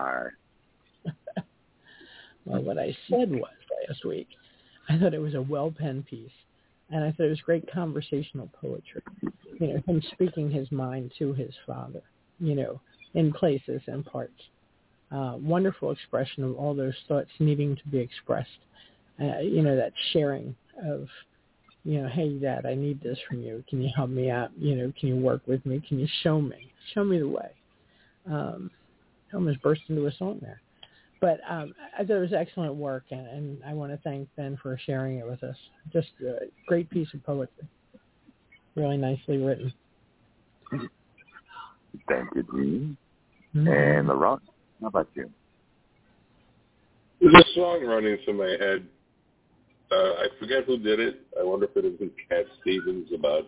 Well, what I said was last week, I thought it was a well-penned piece, and I thought it was great conversational poetry. Him speaking his mind to his father, in places and parts. Wonderful expression of all those thoughts needing to be expressed. That sharing of, hey, Dad, I need this from you. Can you help me out? Can you work with me? Can you show me the way? I almost burst into a song there. But I thought it was excellent work, and I want to thank Ben for sharing it with us. Just a great piece of poetry. Really nicely written. Thank you, Gene. Mm-hmm. And Laurent, how about you? There's a song running through my head. I forget who did it. I wonder if it was Cat Stevens about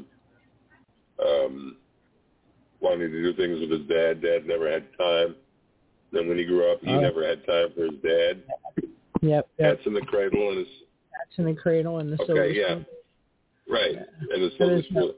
wanting to do things with his dad. Dad never had time. Then when he grew up, he never had time for his dad. Yep. Cats in the Cradle and his. Cats in the Cradle and the Silver Spoon. Yeah. Right, and the Silver Spoon.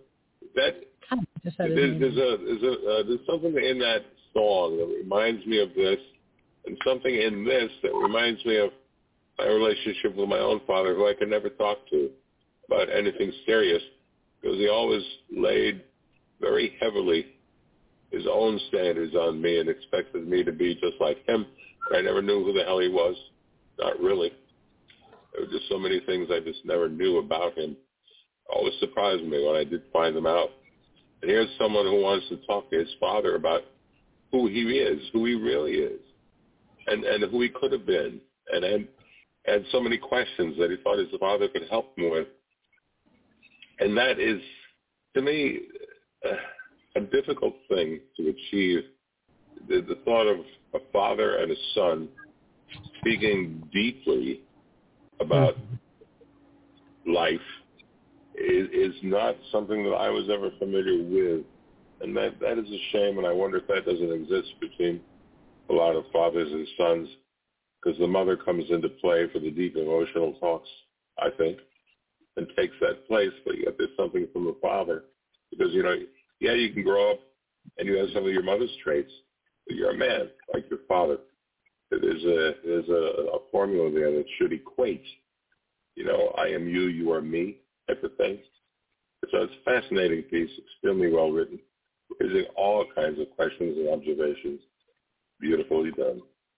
There's something in that song that reminds me of this, and something in this that reminds me of my relationship with my own father, who I could never talk to about anything serious, because he always laid very heavily his own standards on me and expected me to be just like him. I never knew who the hell he was. Not really. There were just so many things I just never knew about him. Always surprised me when I did find them out. And here's someone who wants to talk to his father about who he is, who he really is, and who he could have been. And had so many questions that he thought his father could help him with. And that is, to me, a difficult thing to achieve. The thought of a father and a son speaking deeply about life is not something that I was ever familiar with. And that is a shame, and I wonder if that doesn't exist between a lot of fathers and sons, because the mother comes into play for the deep emotional talks, I think, and takes that place, but yet there's something from the father. Because, you can grow up and you have some of your mother's traits, but you're a man like your father. There's a formula there that should equate. I am you, you are me type of thing. So it's a fascinating piece, extremely well written, raising all kinds of questions and observations. Beautifully done.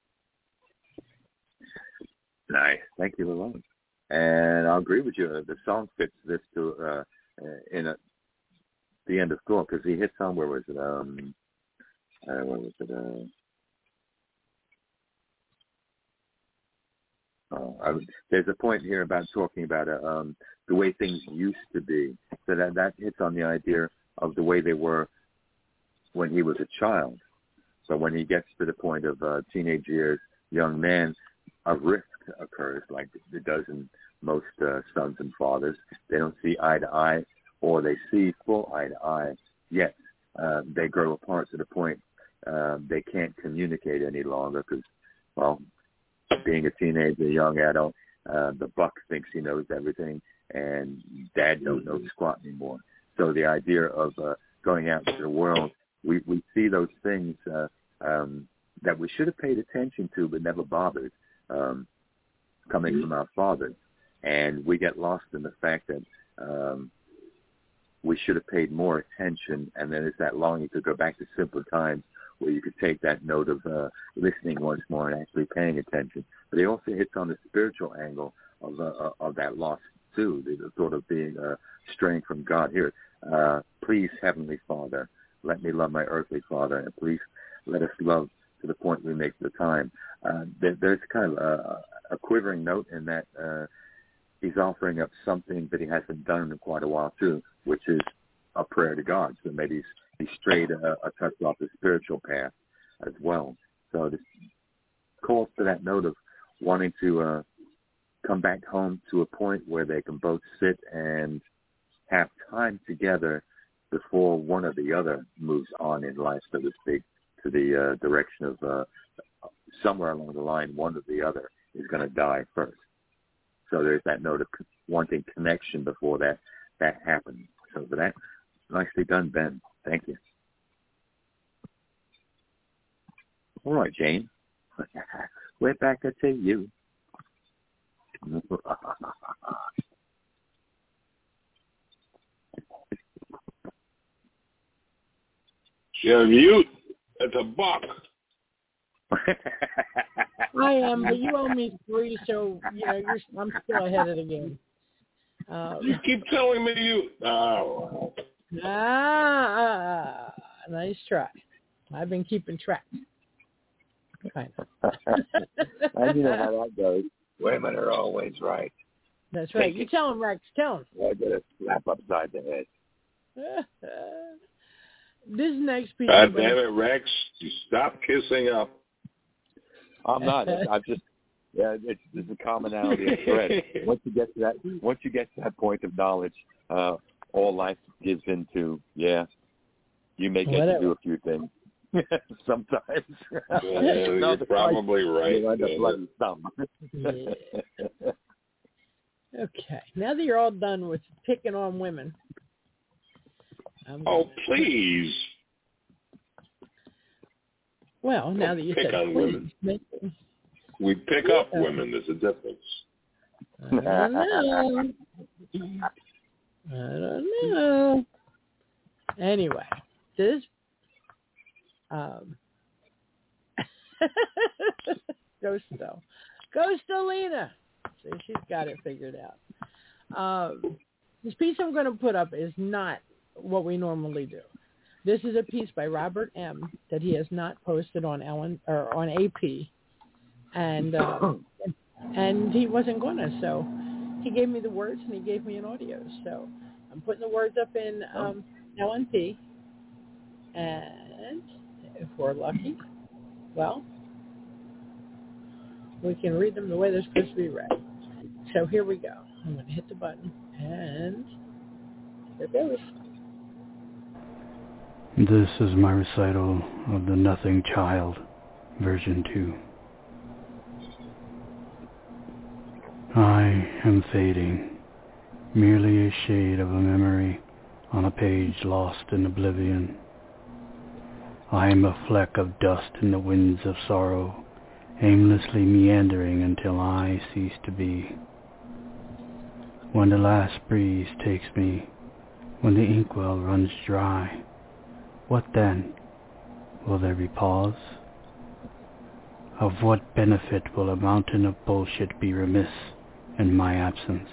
Nice. Thank you, Lalone. And I'll agree with you. The song fits this to the end of Thor, because he hits on, where was it? There's a point here about talking about the way things used to be. So that hits on the idea of the way they were when he was a child. So when he gets to the point of teenage years, young man, a rift occurs, like it does in most sons and fathers. They don't see eye to eye, or they see full eye to eye, yet they grow apart to the point they can't communicate any longer because, well, being a teenager, a young adult, the buck thinks he knows everything, and dad don't know squat anymore. So the idea of going out into the world, we see those things that we should have paid attention to but never bothered coming from our fathers. And we get lost in the fact that we should have paid more attention, and then it's that longing to go back to simpler times where you could take that note of listening once more and actually paying attention. But it also hits on the spiritual angle of that loss too, the sort of being straying from God. Here, please, Heavenly Father, let me love my earthly father, and please let us love to the point we make the time. There's kind of a quivering note in that he's offering up something that he hasn't done in quite a while too, which is a prayer to God. So maybe he's strayed a touch off the spiritual path as well. So this calls to that note of wanting to come back home to a point where they can both sit and have time together before one or the other moves on in life, so to speak, to the direction of somewhere along the line, one or the other is going to die first. So there's that note of wanting connection before that happens. So for that, nicely done, Ben. Thank you. All right, Jane. We're back to you. You're mute. That's a buck. I am, but you owe me 3, so I'm still ahead of the game. You keep telling me you. Oh. Nice try. I've been keeping track. Kind of. And you know how that goes. Women are always right. That's right. You tell him, Rex. Tell him. I get a slap upside the head. This next piece. God damn it, Rex! You stop kissing up. I'm not. I'm just. Yeah, it's a commonality of thread. Once you get to that point of knowledge, all life gives into. Yeah, you may get to do a few things. Sometimes. You're probably right. You end up bloody thumb. Yeah. Okay. Now that you're all done with picking on women. Oh, please. Well, now that you said on please. Women. We pick up women. There's a difference. I don't know. Anyway, this Ghostalina. See, she's got it figured out. This piece I'm going to put up is not what we normally do. This is a piece by Robert M. that he has not posted on Ellen or on AP, and And he wasn't going to, so he gave me the words and he gave me an audio. So I'm putting the words up in LNP, and if we're lucky, well, we can read them the way they're supposed to be read. So here we go. I'm going to hit the button, and here goes. This is my recital of The Nothing Child, version 2. I am fading, merely a shade of a memory on a page lost in oblivion. I am a fleck of dust in the winds of sorrow, aimlessly meandering until I cease to be. When the last breeze takes me, when the inkwell runs dry, what then? Will there be pause? Of what benefit will a mountain of bullshit be remiss in my absence?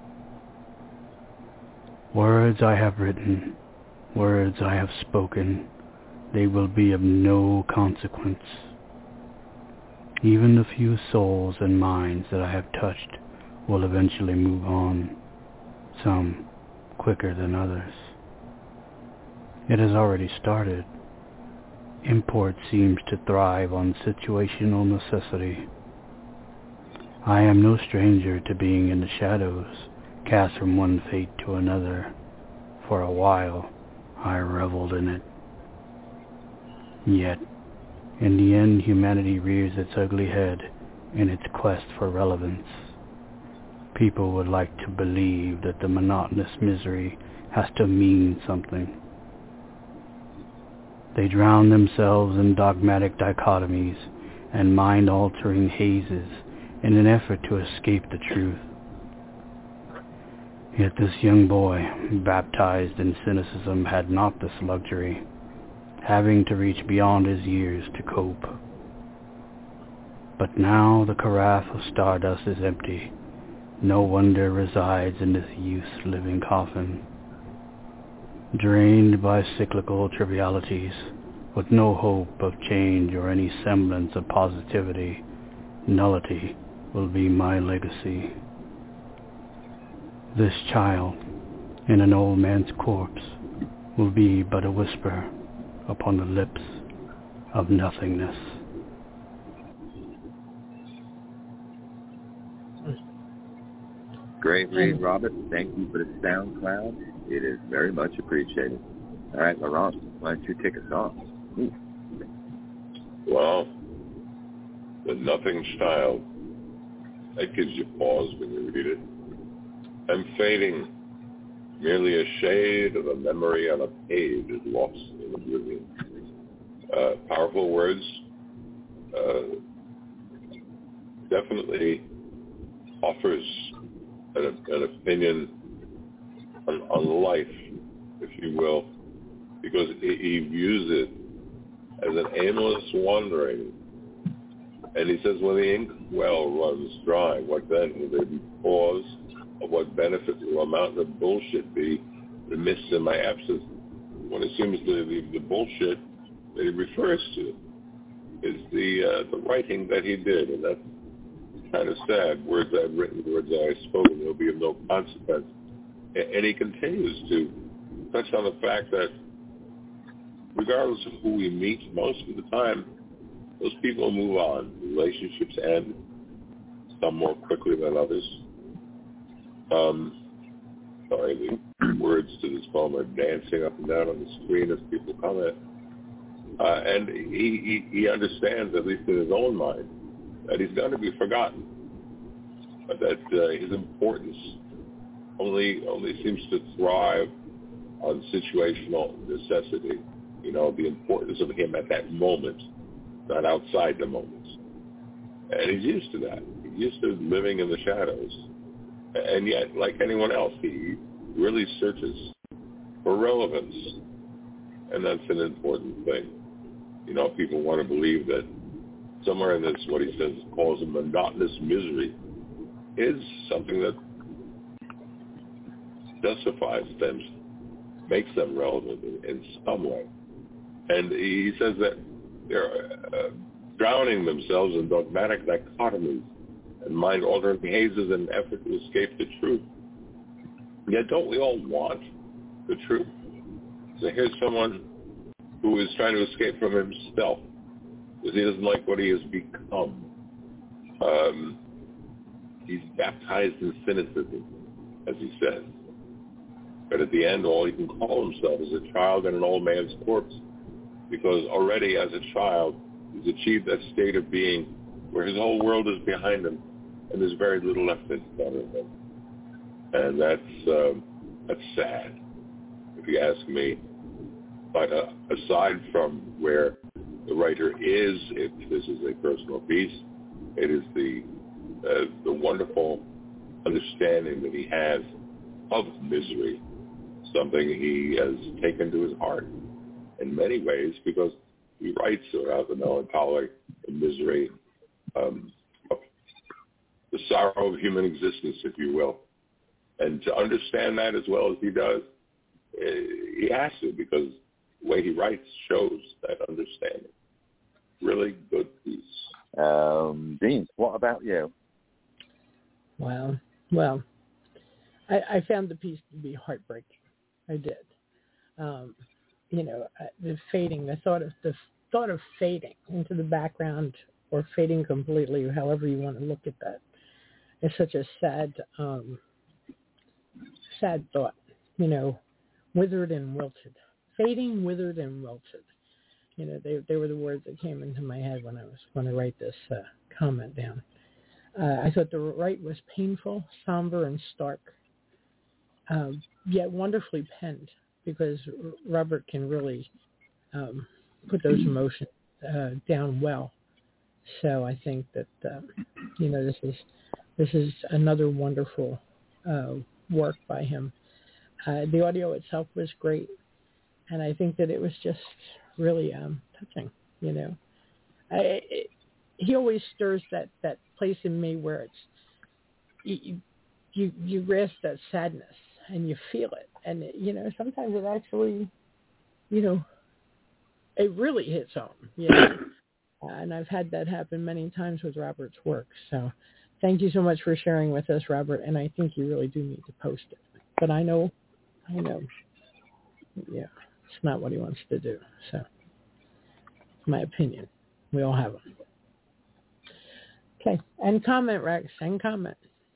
Words I have written, words I have spoken, they will be of no consequence. Even the few souls and minds that I have touched will eventually move on, some quicker than others. It has already started. Import seems to thrive on situational necessity. I am no stranger to being in the shadows, cast from one fate to another. For a while, I reveled in it. Yet, in the end, humanity rears its ugly head in its quest for relevance. People would like to believe that the monotonous misery has to mean something. They drown themselves in dogmatic dichotomies and mind-altering hazes in an effort to escape the truth. Yet this young boy, baptized in cynicism, had not this luxury, having to reach beyond his years to cope. But now the carafe of stardust is empty. No wonder resides in this youth's living coffin. Drained by cyclical trivialities, with no hope of change or any semblance of positivity, nullity will be my legacy. This child, in an old man's corpse, will be but a whisper upon the lips of nothingness. Great read, Robert. Thank you for the SoundCloud. It is very much appreciated. All right, Laurent, why don't you kick us off? Ooh. Well, The Nothing Child. That gives you pause when you read it. I'm fading. Merely a shade of a memory on a page is lost in oblivion. Powerful words. Definitely offers an opinion on life, if you will, because he views it as an aimless wandering. And he says, when the ink well runs dry, what then? Will there be pause? Of what benefit will a mountain of bullshit be remiss in my absence? When it seems the bullshit that he refers to is the writing that he did, and that's kind of sad. Words I've written, words I've spoken, will be of no consequence. And he continues to touch on the fact that regardless of who we meet, most of the time, those people move on. Relationships end, some more quickly than others. Sorry, the words to this poem are dancing up and down on the screen as people comment. And he understands, at least in his own mind, that he's going to be forgotten, but that his importance only seems to thrive on situational necessity. You know, the importance of him at that moment, not outside the moment. And he's used to that. He's used to living in the shadows. And yet, like anyone else, he really searches for relevance. And that's an important thing. You know, people want to believe that somewhere in this, what he says, calls a monotonous misery, is something that justifies them, makes them relevant in some way. And he says that they're drowning themselves in dogmatic dichotomies and mind-altering behaviors in an effort to escape the truth. Yet don't we all want the truth? So here's someone who is trying to escape from himself because he doesn't like what he has become. He's baptized in cynicism, as he says. But at the end, all he can call himself is a child in an old man's corpse, because already as a child, he's achieved that state of being where his whole world is behind him, and there's very little left in front of him. And that's sad, if you ask me. But aside from where the writer is, if this is a personal piece, it is the wonderful understanding that he has of misery, something he has taken to his heart in many ways, because he writes about the melancholy and misery, the sorrow of human existence, if you will. And to understand that as well as he does, he has to, because the way he writes shows that understanding. Really good piece. Dean, what about you? Well, I found the piece to be heartbreaking. I did. The fading, the thought of fading into the background or fading completely, however you want to look at that, is such a sad thought. Withered and wilted. Fading, withered, and wilted. They were the words that came into my head when I was going to write this comment down. I thought the write was painful, somber, and stark, yet wonderfully penned, because Robert can really put those emotions down well. So I think that this is another wonderful work by him. The audio itself was great, and I think that it was just really touching. He always stirs that place in me where it's you grasp that sadness and you feel it, and sometimes it actually it really hits home. And I've had that happen many times with Robert's work. So thank you so much for sharing with us, Robert, and I think you really do need to post it. But I know, it's not what he wants to do. So it's my opinion. We all have them. Okay, and comment, Rex, and comment.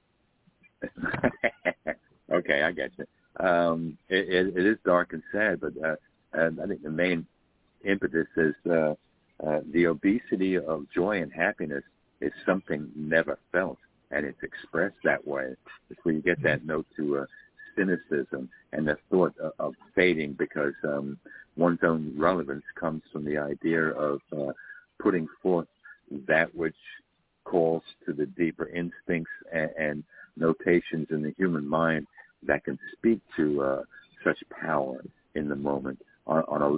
Okay, I get you. It is dark and sad, but I think the main impetus is the obesity of joy and happiness is something never felt, and it's expressed that way. It's where you get that note to cynicism and the thought of fading, because one's own relevance comes from the idea of putting forth that which calls to the deeper instincts and notations in the human mind that can speak to such power in the moment on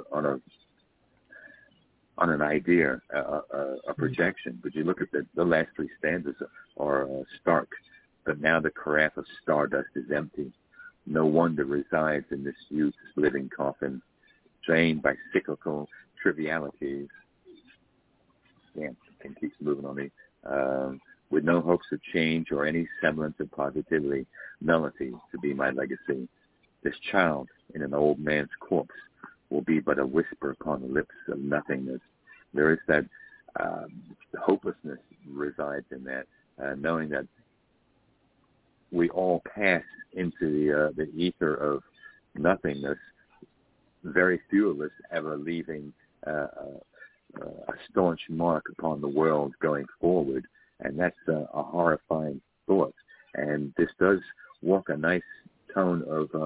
an idea, a projection. But you look at the last three stanzas are stark. But now the carafe of stardust is empty. No wonder resides in this youth's living coffin, drained by cyclical trivialities. Damn, it keeps moving on me. With no hopes of change or any semblance of positivity, nullity to be my legacy. This child in an old man's corpse will be but a whisper upon the lips of nothingness. There is that hopelessness resides in that, knowing that we all pass into the ether of nothingness. Very few of us ever leaving a staunch mark upon the world going forward, and that's a horrifying thought. And this does walk a nice tone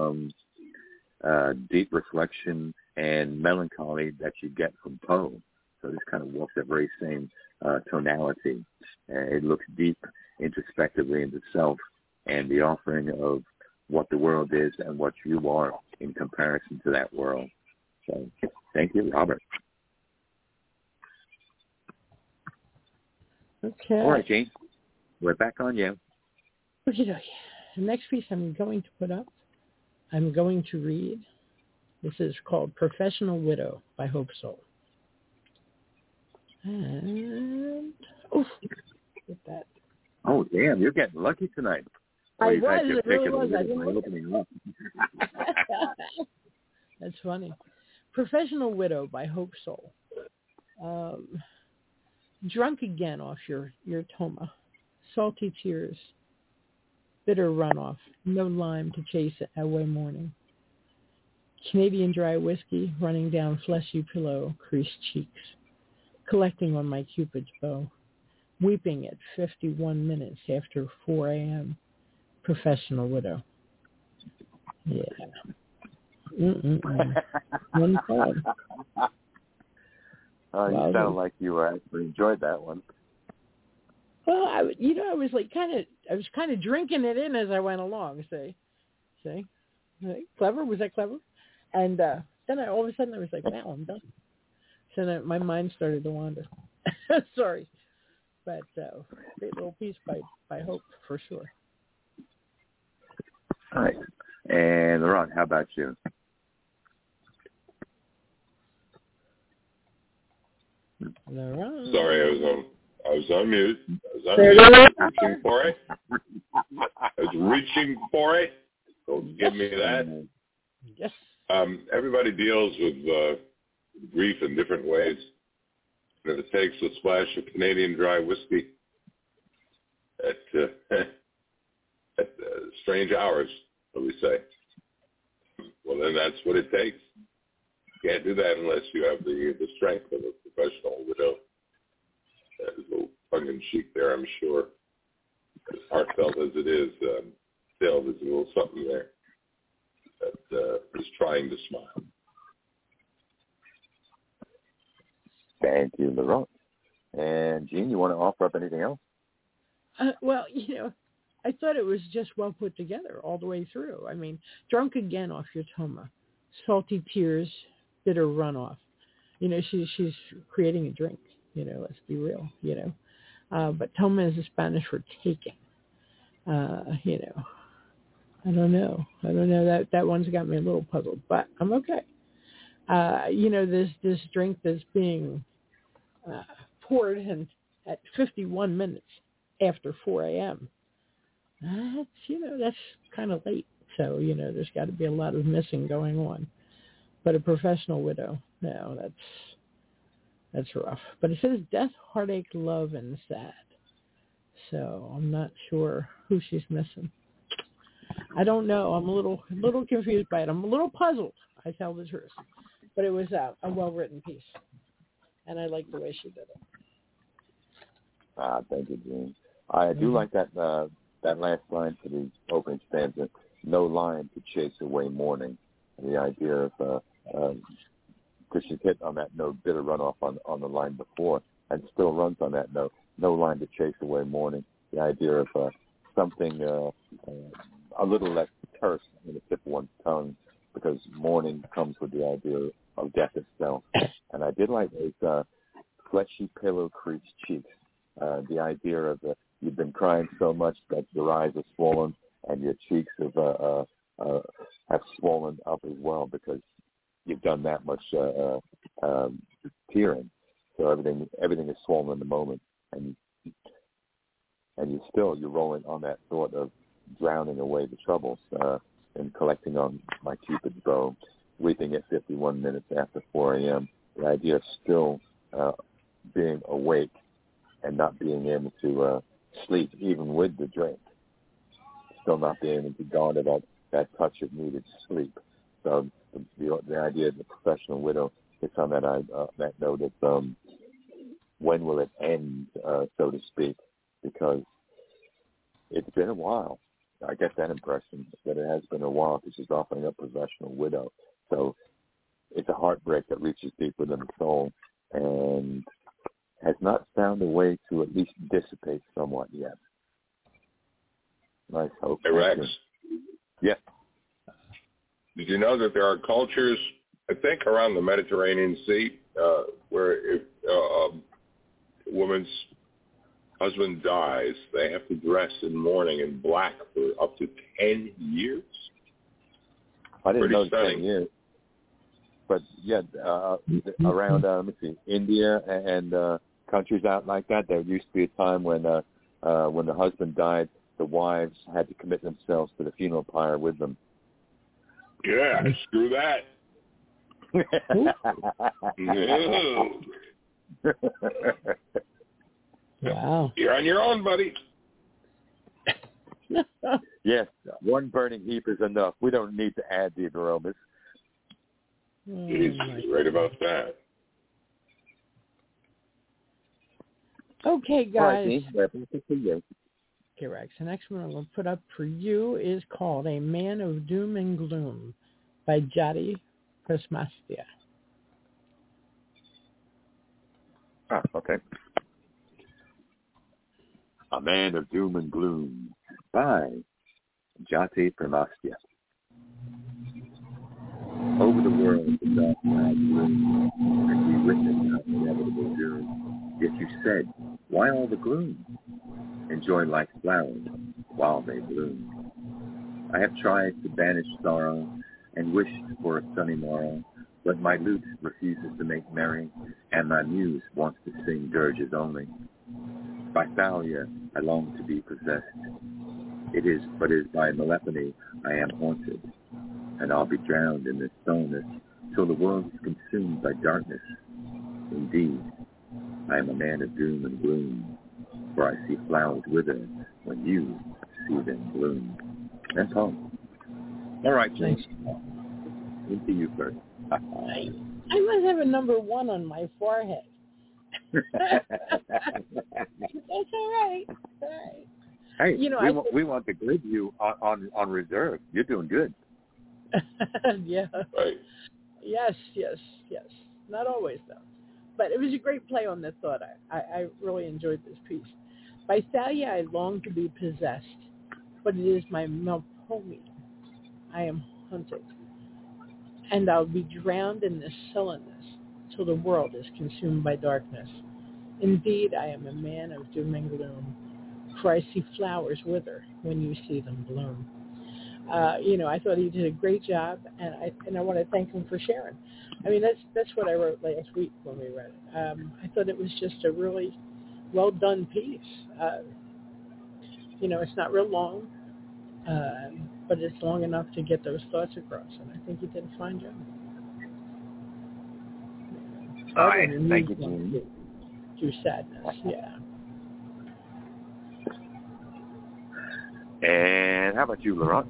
of deep reflection and melancholy that you get from Poe. So this kind of walks that very same tonality. It looks deep introspectively into self and the offering of what the world is and what you are in comparison to that world. So thank you, Robert. Okay. All right, Jane. We're back on you. Okay. The next piece I'm going to put up, I'm going to read. This is called Professional Widow by Hope Soul. And, get that Oh, damn, you're getting lucky tonight. I was. It really was. I didn't look at it. That's funny. Professional Widow by Hope Soul. Drunk again off your Toma. Salty tears. Bitter runoff. No lime to chase it away morning. Canadian dry whiskey running down fleshy pillow, creased cheeks. Collecting on my Cupid's bow. Weeping at 51 minutes after 4 a.m. Professional Widow. Yeah. One time. You sound like you actually enjoyed that one. Well, I was kind of drinking it in as I went along. See, clever? Was that clever? And then all of a sudden I was like, "Wow, I'm done." So then my mind started to wander. Sorry, but great little piece by Hope for sure. All right, and Laurent, how about you? Laurent. Sorry, I was on mute. Reaching for it. I was reaching for it. Don't give me that. Yes. Everybody deals with grief in different ways. And if it takes a splash of Canadian dry whiskey at strange hours, what we say, well, then that's what it takes. You can't do that unless you have the strength of a professional widow. That is a little tongue-in-cheek there, I'm sure. As heartfelt as it is, still there's a little something there that is trying to smile. Thank you, Laurent. And Jean, you want to offer up anything else? Well, I thought it was just well put together all the way through. I mean, drunk again off your Toma. Salty tears, bitter runoff. She's creating a drink. Let's be real. But Toma is Spanish for taking. I don't know. That one's got me a little puzzled, but I'm okay. This drink that's being poured in at 51 minutes after 4 a.m. That's kind of late. So, there's got to be a lot of missing going on. But a professional widow, no, that's rough. But it says death, heartache, love, and sad. So I'm not sure who she's missing. I don't know. I'm a little confused by it. I'm a little puzzled, I tell the truth. But it was a well-written piece. And I like the way she did it. Thank you, Jean. I do like that last line for the opening stanza, no lion to chase away morning. The idea of, because she's hit on that note, bitter runoff on the line before, and still runs on that note, no line to chase away morning. The idea of something a little less terse in the tip of one's tongue, because morning comes with the idea of death itself. And I did like those fleshy pillow creased cheeks. The idea of you've been crying so much that your eyes are swollen and your cheeks have swollen up as well because you've done that much tearing. So everything is swollen in the moment, and you're rolling on that thought of drowning away the troubles and collecting on my Cupid's bow, weeping at 51 minutes after 4 a.m. The idea of still being awake and not being able to sleep, even with the drink, still not being able to garner that touch of needed sleep. So the idea of the professional widow is on that note of when will it end, so to speak, because it's been a while. I get that impression that it has been a while because she's offering up professional widow. So it's a heartbreak that reaches deep within the soul and has not found a way to at least dissipate somewhat yet. Nice hope. Hey, Rex. Yeah. Did you know that there are cultures, I think around the Mediterranean Sea, where if a woman's husband dies, they have to dress in mourning in black for up to 10 years? I didn't know 10 years. But, yeah, around, India and countries out like that, there used to be a time when when the husband died, the wives had to commit themselves to the funeral pyre with them. Yeah, screw that. Wow. You're on your own, buddy. Yes, one burning heap is enough. We don't need to add the aromas. He's right about that. Okay, guys. Right, Okay, Rex. The next one I'm going to put up for you is called A Man of Doom and Gloom by Jati Prasmastia. Ah, okay. A Man of Doom and Gloom by Jati Prasmastia. Over the world, the dark cloud blooms, and we witness our inevitable doom. Yet you said, why all the gloom? Enjoy life's flowers while they bloom. I have tried to banish sorrow and wished for a sunny morrow, but my lute refuses to make merry, and my muse wants to sing dirges only. By Thalia I long to be possessed. It is by Malephone I am haunted, and I'll be drowned in this stillness till the world is consumed by darkness. Indeed, I am a man of doom and gloom, for I see flowers wither when you see them bloom. That's all. All right, James. Into you first. I must have a number 1 on my forehead. That's all right. All right. Hey, you know, we want to grid you on reserve. You're doing good. Yeah. Right. Yes. Not always, though. But it was a great play on the thought. I really enjoyed this piece. By Thalia, I long to be possessed, but it is my Melpomene. I am hunted, and I'll be drowned in this sullenness till the world is consumed by darkness. Indeed, I am a man of doom and gloom, for I see flowers wither when you see them bloom. I thought he did a great job, and I want to thank him for sharing. I mean, that's what I wrote last week when we read it. I thought it was just a really well done piece. It's not real long, but it's long enough to get those thoughts across, and I think he did a fine job. All right, thank you, Gene. Through sadness, yeah. And how about you, Laurent?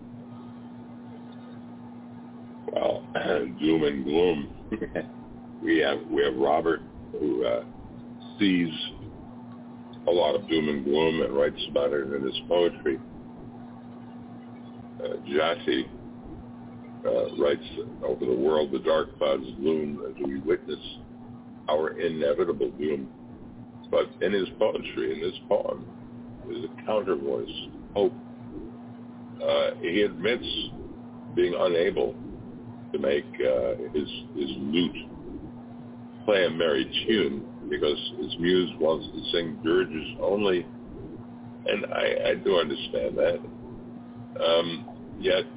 Well, doom and gloom. we have Robert, who sees a lot of doom and gloom and writes about it in his poetry. Jati writes, over the world the dark clouds loom as we witness our inevitable doom. But in his poetry, in this poem, there's a counter voice, hope. He admits being unable to make his lute play a merry tune because his muse wants to sing dirges only, and I do understand that. Yet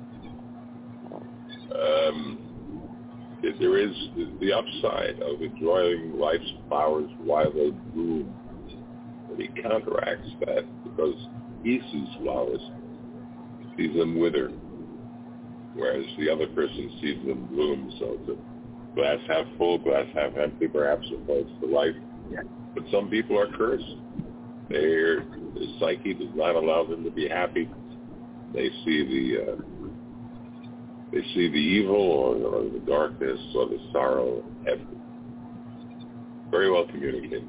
there is the upside of enjoying life's flowers while they bloom. But he counteracts that because he sees flowers, sees them wither, whereas the other person sees them bloom. So it's a glass half full, glass half empty, perhaps approach to life. Yeah. But some people are cursed. Their psyche does not allow them to be happy. They see the evil or the darkness or the sorrow everywhere. Very well communicated.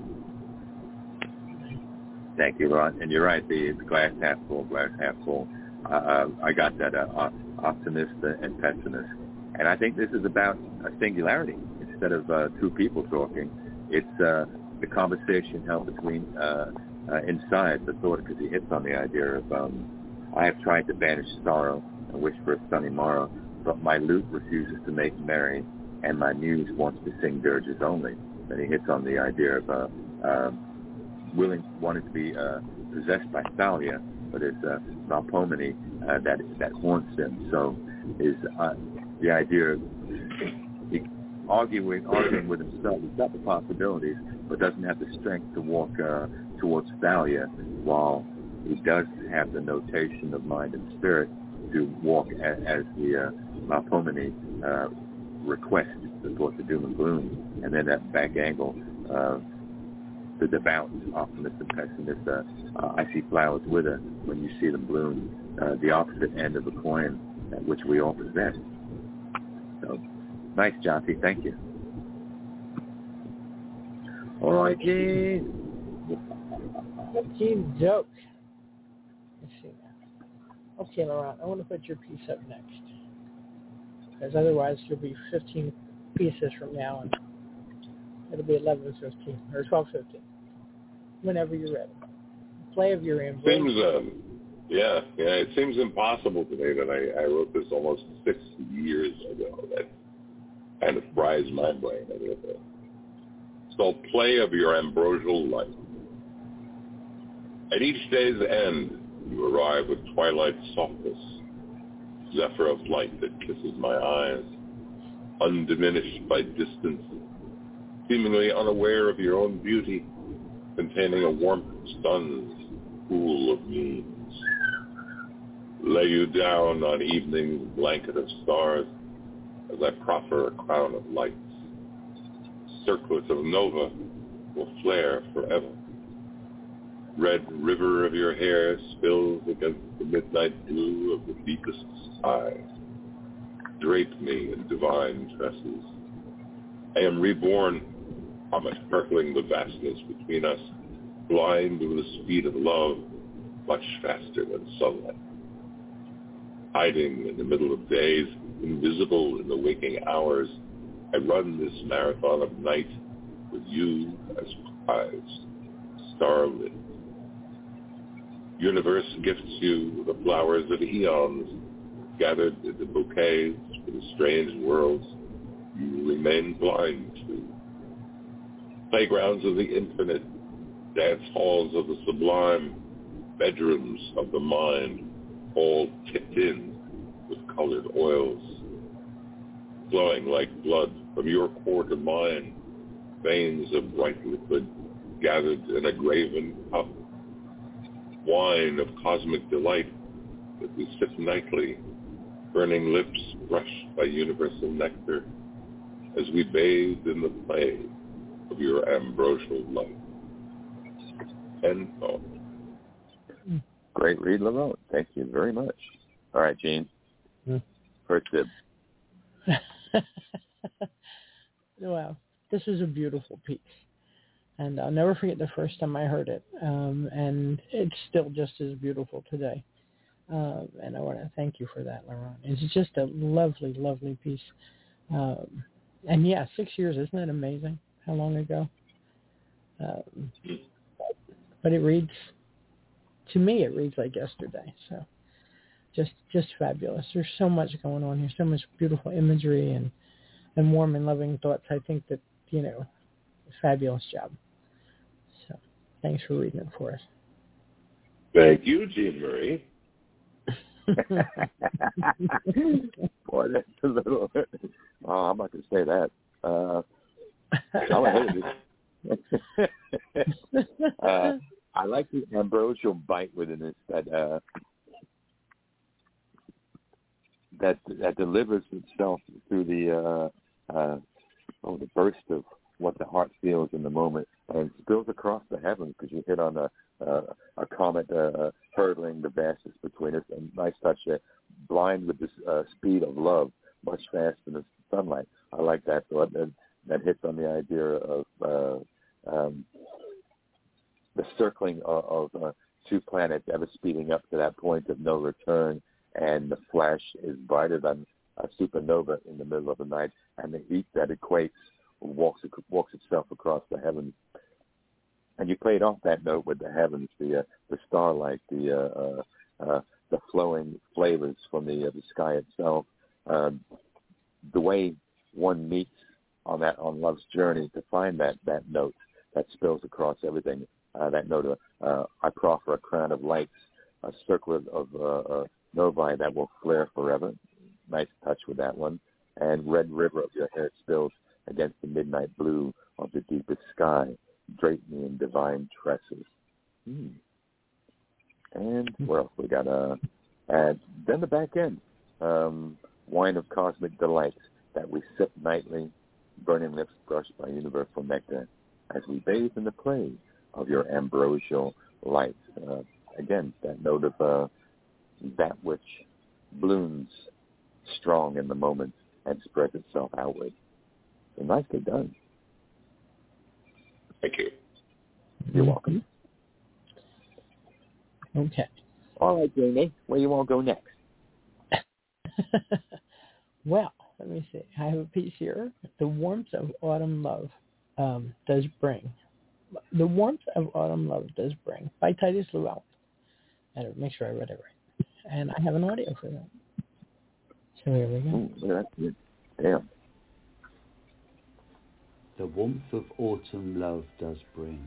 Thank you, Ron. And you're right, the glass half full, glass half full. I got that optimist and pessimist. And I think this is about a singularity. Instead of two people talking, it's the conversation held between inside the thought, because he hits on the idea of I have tried to banish sorrow and wish for a sunny morrow, but my lute refuses to make merry, and my muse wants to sing dirges only. Then he hits on the idea of wanting to be possessed by Thalia, but it's Melpomene that haunts him. So is the idea of arguing with himself. He's got the possibilities, but doesn't have the strength to walk towards Thalia, while he does have the notation of mind and spirit to walk as the Melpomene request towards the doom and gloom, and then that back angle, the devout optimist and pessimist, I see flowers wither when you see them bloom, the opposite end of the coin, which we all possess. So, nice, Jonty. Thank you. All right, Gene. Gene joke. Let's see now. Okay, Laurent, I want to put your piece up next, because otherwise you'll be 15 pieces from now, and it'll be 11:15 or 12:15. Whenever you're ready. Play of your own. Seems, it seems impossible to me that I wrote this almost 6 years ago. That kind of fries my brain a little bit. It's called Play of Your Ambrosial Light. At each day's end, you arrive with twilight softness, zephyr of light that kisses my eyes, undiminished by distance, seemingly unaware of your own beauty, containing a warmth of suns, pool of moons. Lay you down on evening's blanket of stars as I proffer a crown of lights. Circlets of nova will flare forever. Red river of your hair spills against the midnight blue of the deepest sky. Drape me in divine tresses. I am reborn, comet hurtling the vastness between us, blind with the speed of love, much faster than sunlight. Hiding in the middle of days, invisible in the waking hours, I run this marathon of night with you as prize, starlit. Universe gifts you the flowers of eons, gathered into bouquets for the strange worlds you remain blind to. Playgrounds of the infinite, dance halls of the sublime, bedrooms of the mind, all tipped in with colored oils, flowing like blood from your core to mine, veins of bright liquid gathered in a graven cup, wine of cosmic delight that we sip nightly, burning lips brushed by universal nectar, as we bathe in the play of your ambrosial light. End thought. Great read, Lamont. Thank you very much. All right, Gene. First dib. Wow, this is a beautiful piece. And I'll never forget the first time I heard it. And it's still just as beautiful today. And I want to thank you for that, Laurent. It's just a lovely, lovely piece. And yeah, 6 years, isn't that amazing? How long ago? But it reads, to me, it reads like yesterday. So just fabulous. There's so much going on here, so much beautiful imagery and warm and loving thoughts. I think that, fabulous job. So thanks for reading it for us. Thank you, Jean Marie. Boy, that's a little... Oh, I'm not going to say that. I like the ambrosial bite within it that delivers itself through the burst of what the heart feels in the moment, and spills across the heavens, because you hit on a comet hurtling the vastness between us, and nice touch there. Blind with the speed of love, much faster than sunlight. I like that thought. That hits on the idea of the circling of two planets ever speeding up to that point of no return, and the flash is brighter than a supernova in the middle of the night, and the heat that equates walks itself across the heavens. And you played off that note with the heavens, the starlight, the flowing flavors from the sky itself. The way one meets on love's journey to find that note that spills across everything. That note, I proffer a crown of lights, a circlet of novae that will flare forever. Nice touch with that one. And red river of your hair spills against the midnight blue of the deepest sky. Drape me in divine tresses. And what else we got? Then the back end, wine of cosmic delights that we sip nightly, burning lips brushed by universal nectar, as we bathe in the play of your ambrosial light. Again, that note of that which blooms strong in the moment and spreads itself outward. So nicely done. Thank you. You're welcome. Okay. All right, Jamie, where you want to go next? Well, let me see. I have a piece here. The warmth of autumn love does bring. The warmth of autumn love does bring, by Titus Llewellyn. And make sure I read it right. And I have an audio for that. So here we go. Ooh, that's good. Damn. The warmth of autumn love does bring.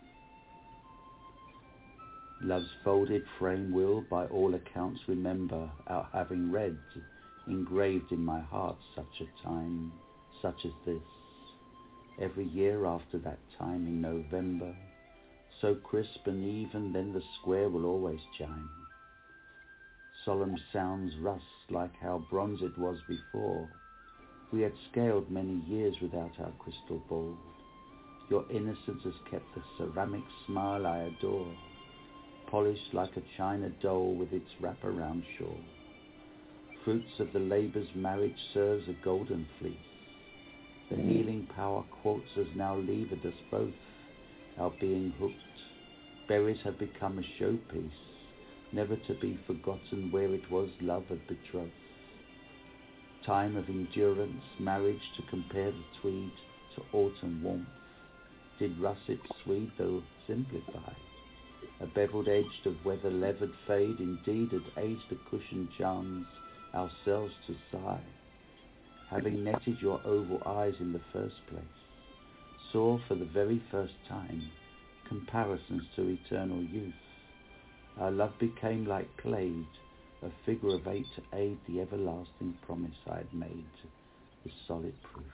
Love's folded frame will, by all accounts, remember our having read, engraved in my heart, such a time, such as this. Every year after that time in November, so crisp and even, then the square will always chime. Solemn sounds rust like how bronze it was before. We had scaled many years without our crystal ball. Your innocence has kept the ceramic smile I adore, polished like a china doll with its wraparound shawl. Fruits of the labor's marriage serves a golden fleece. The healing power quartz has now levered us both, our being hooked. Berries have become a showpiece, never to be forgotten where it was love had betrothed. Time of endurance, marriage to compare the tweed to autumn warmth. Did russet sweet though simplify? A beveled edged of weather-levered fade indeed had aged the cushioned charms ourselves to sigh. Having netted your oval eyes in the first place, saw for the very first time comparisons to eternal youth. Our love became like clade, a figure of 8 to aid the everlasting promise I had made, with solid proof.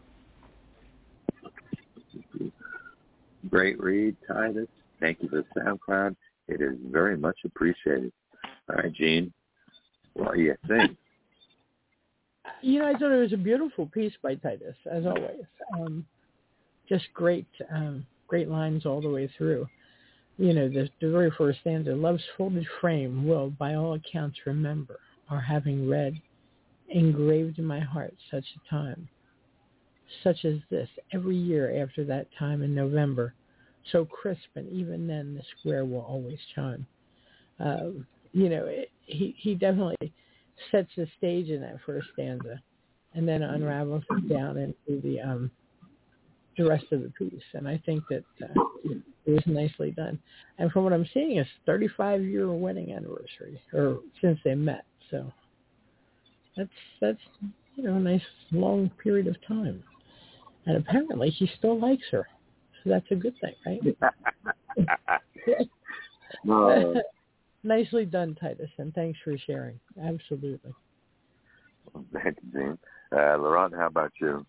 Great read, Titus. Thank you for the SoundCloud. It is very much appreciated. All right, Gene, what do you think? You know, I thought it was a beautiful piece by Titus, as always. Just great lines all the way through. You know, the very first stanza, love's folded frame will, by all accounts, remember, or having read, engraved in my heart such a time, such as this, every year after that time in November, so crisp, and even then the square will always chime. You know, he definitely sets the stage in that first stanza, and then unravels it down into the rest of the piece. And I think that it was nicely done. And from what I'm seeing, it's 35-year wedding anniversary, or since they met. So that's you know, a nice long period of time. And apparently he still likes her. So that's a good thing, right? Nicely done, Titus, and thanks for sharing. Absolutely. Thank you, Gene. Laurent, how about you?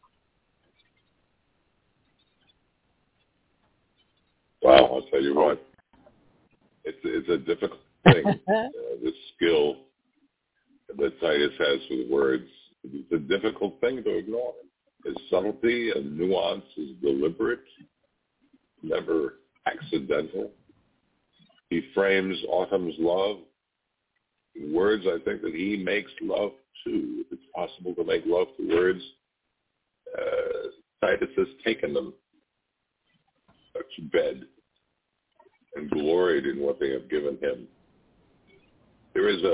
Well, I'll tell you what, it's a difficult thing. This skill that Titus has with words, it's a difficult thing to ignore. His subtlety and nuance is deliberate, never accidental. He frames autumn's love in words, I think, that he makes love to. If it's possible to make love to words, Titus has taken them to bed and gloried in what they have given him. There is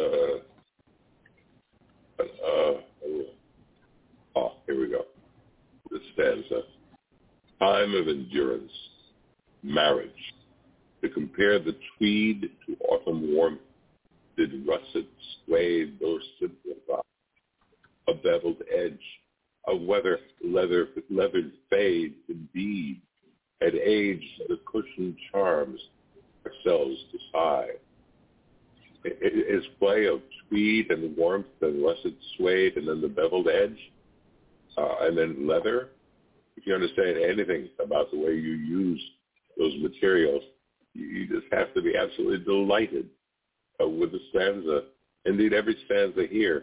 here we go. This stanza. Time of endurance, marriage. To compare the tweed to autumn warmth, did russet sway though simplify? A beveled edge, a leathered fade, indeed, had aged the cushioned charms ourselves to sigh. His play of tweed and warmth and russet suede and then the beveled edge and then leather, if you understand anything about the way you use those materials, You just have to be absolutely delighted with the stanza. Indeed, every stanza here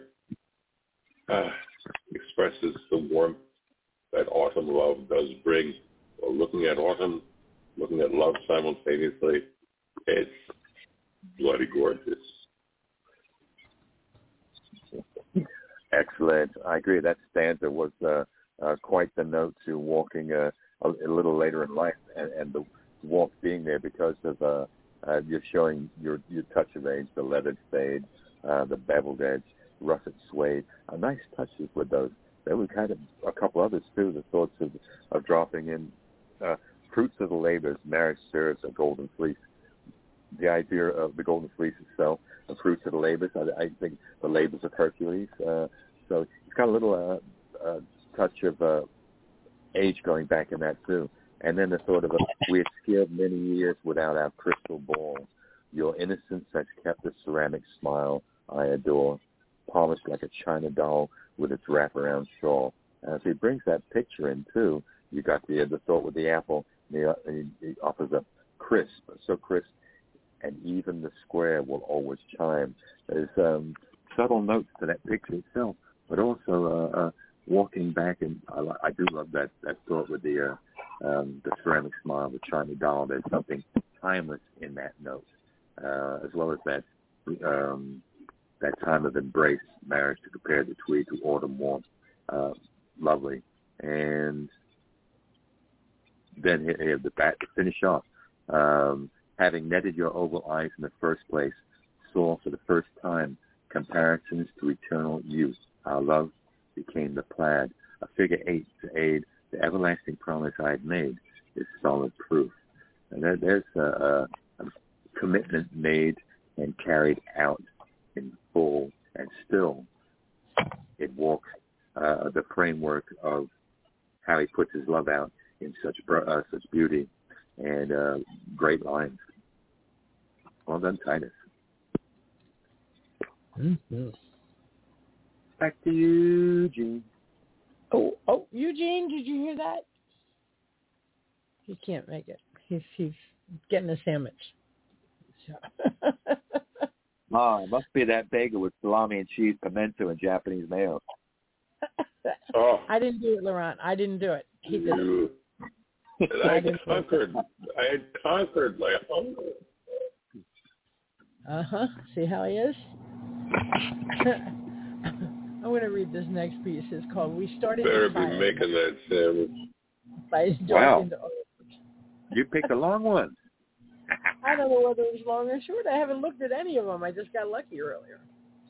expresses the warmth that autumn love does bring. Well, looking at autumn, looking at love simultaneously, it's bloody gorgeous. Excellent. I agree. That stanza was quite the note to walking a little later in life, and the walk being there because of you're showing your touch of age, the leathered fade, the beveled edge, russet suede. Nice touches with those. There were kind of a couple others too. The thoughts of dropping in fruits of the labors. Marriage serves a golden fleece. The idea of the golden fleece itself, the fruits of the labors. I think the labors of Hercules. So it's got a little touch of age going back in that too. And then the thought of we had scaled many years without our crystal ball. Your innocence has kept the ceramic smile I adore, polished like a china doll with its wraparound shawl. So he brings that picture in too. You got the thought with the apple. He offers a crisp, so crisp, and even the square will always chime. There's subtle notes to that picture itself, but also walking back, and I do love that thought with the ceramic smile, the china doll. There's something timeless in that note, as well as that time of embrace, marriage to compare the tweed to autumn warmth. Lovely. And then here the bat to finish off. Having netted your oval eyes in the first place, saw for the first time comparisons to eternal youth. Our love became the plaid, a figure 8 to aid the everlasting promise I had made is solid proof. And there's a commitment made and carried out in full, and still it walks the framework of how he puts his love out in such beauty and great lines. Well done, Titus. Mm-hmm. Back to you, Eugene. Oh, Eugene, did you hear that? He can't make it. He's getting a sandwich. So. It must be that bagel with salami and cheese, pimento, and Japanese mayo. I didn't do it, Laurent. I didn't do it. He did it. I had conquered my hunger. See how he is? I'm going to read this next piece. It's called "We Started Better the Fire." Be making that sandwich. By wow. You picked a long one. I don't know whether it was long or short. I haven't looked at any of them. I just got lucky earlier.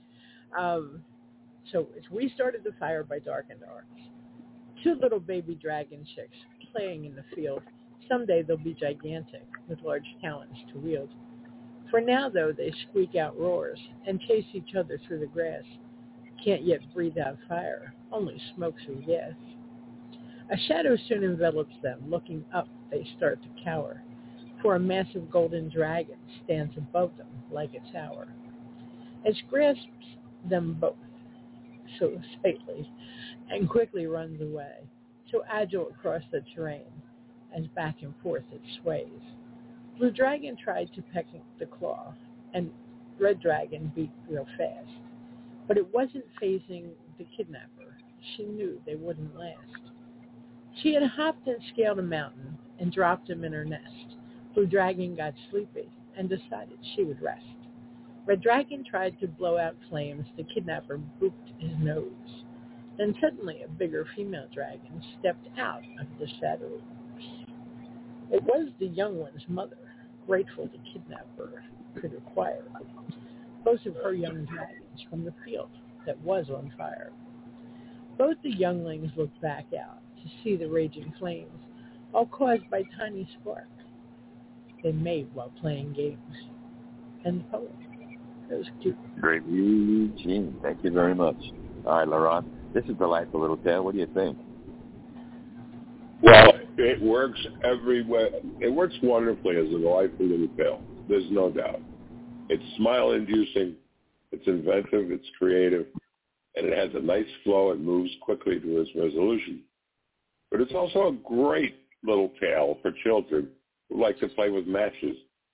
So it's "We Started the Fire" by Darkened Arts. 2 little baby dragon chicks playing in the field. Someday they'll be gigantic with large talons to wield. For now, though, they squeak out roars and chase each other through the grass. Can't yet breathe out fire, only smokes of gas. A shadow soon envelops them. Looking up, they start to cower, for a massive golden dragon stands above them like a tower. It grasps them both so tightly and quickly runs away, so agile across the terrain as back and forth it sways. Blue Dragon tried to peck the claw, and Red Dragon beat real fast. But it wasn't phasing the kidnapper. She knew they wouldn't last. She had hopped and scaled a mountain and dropped him in her nest. Blue Dragon got sleepy and decided she would rest. Red Dragon tried to blow out flames. The kidnapper booped his nose. Then suddenly a bigger female dragon stepped out of the shadows. It was the young one's mother, grateful the kidnapper could acquire both of her young dragons from the field that was on fire. Both the younglings looked back out to see the raging flames, all caused by tiny spark they made while playing games. And the poem. That was cute. Great, Eugene. Thank you very much. All right, Laurent. This is a delightful little tale. What do you think? Well, it works every way. It works wonderfully as a delightful little tale. There's no doubt. It's smile-inducing, it's inventive, it's creative, and it has a nice flow and moves quickly to its resolution. But it's also a great little tale for children who like to play with matches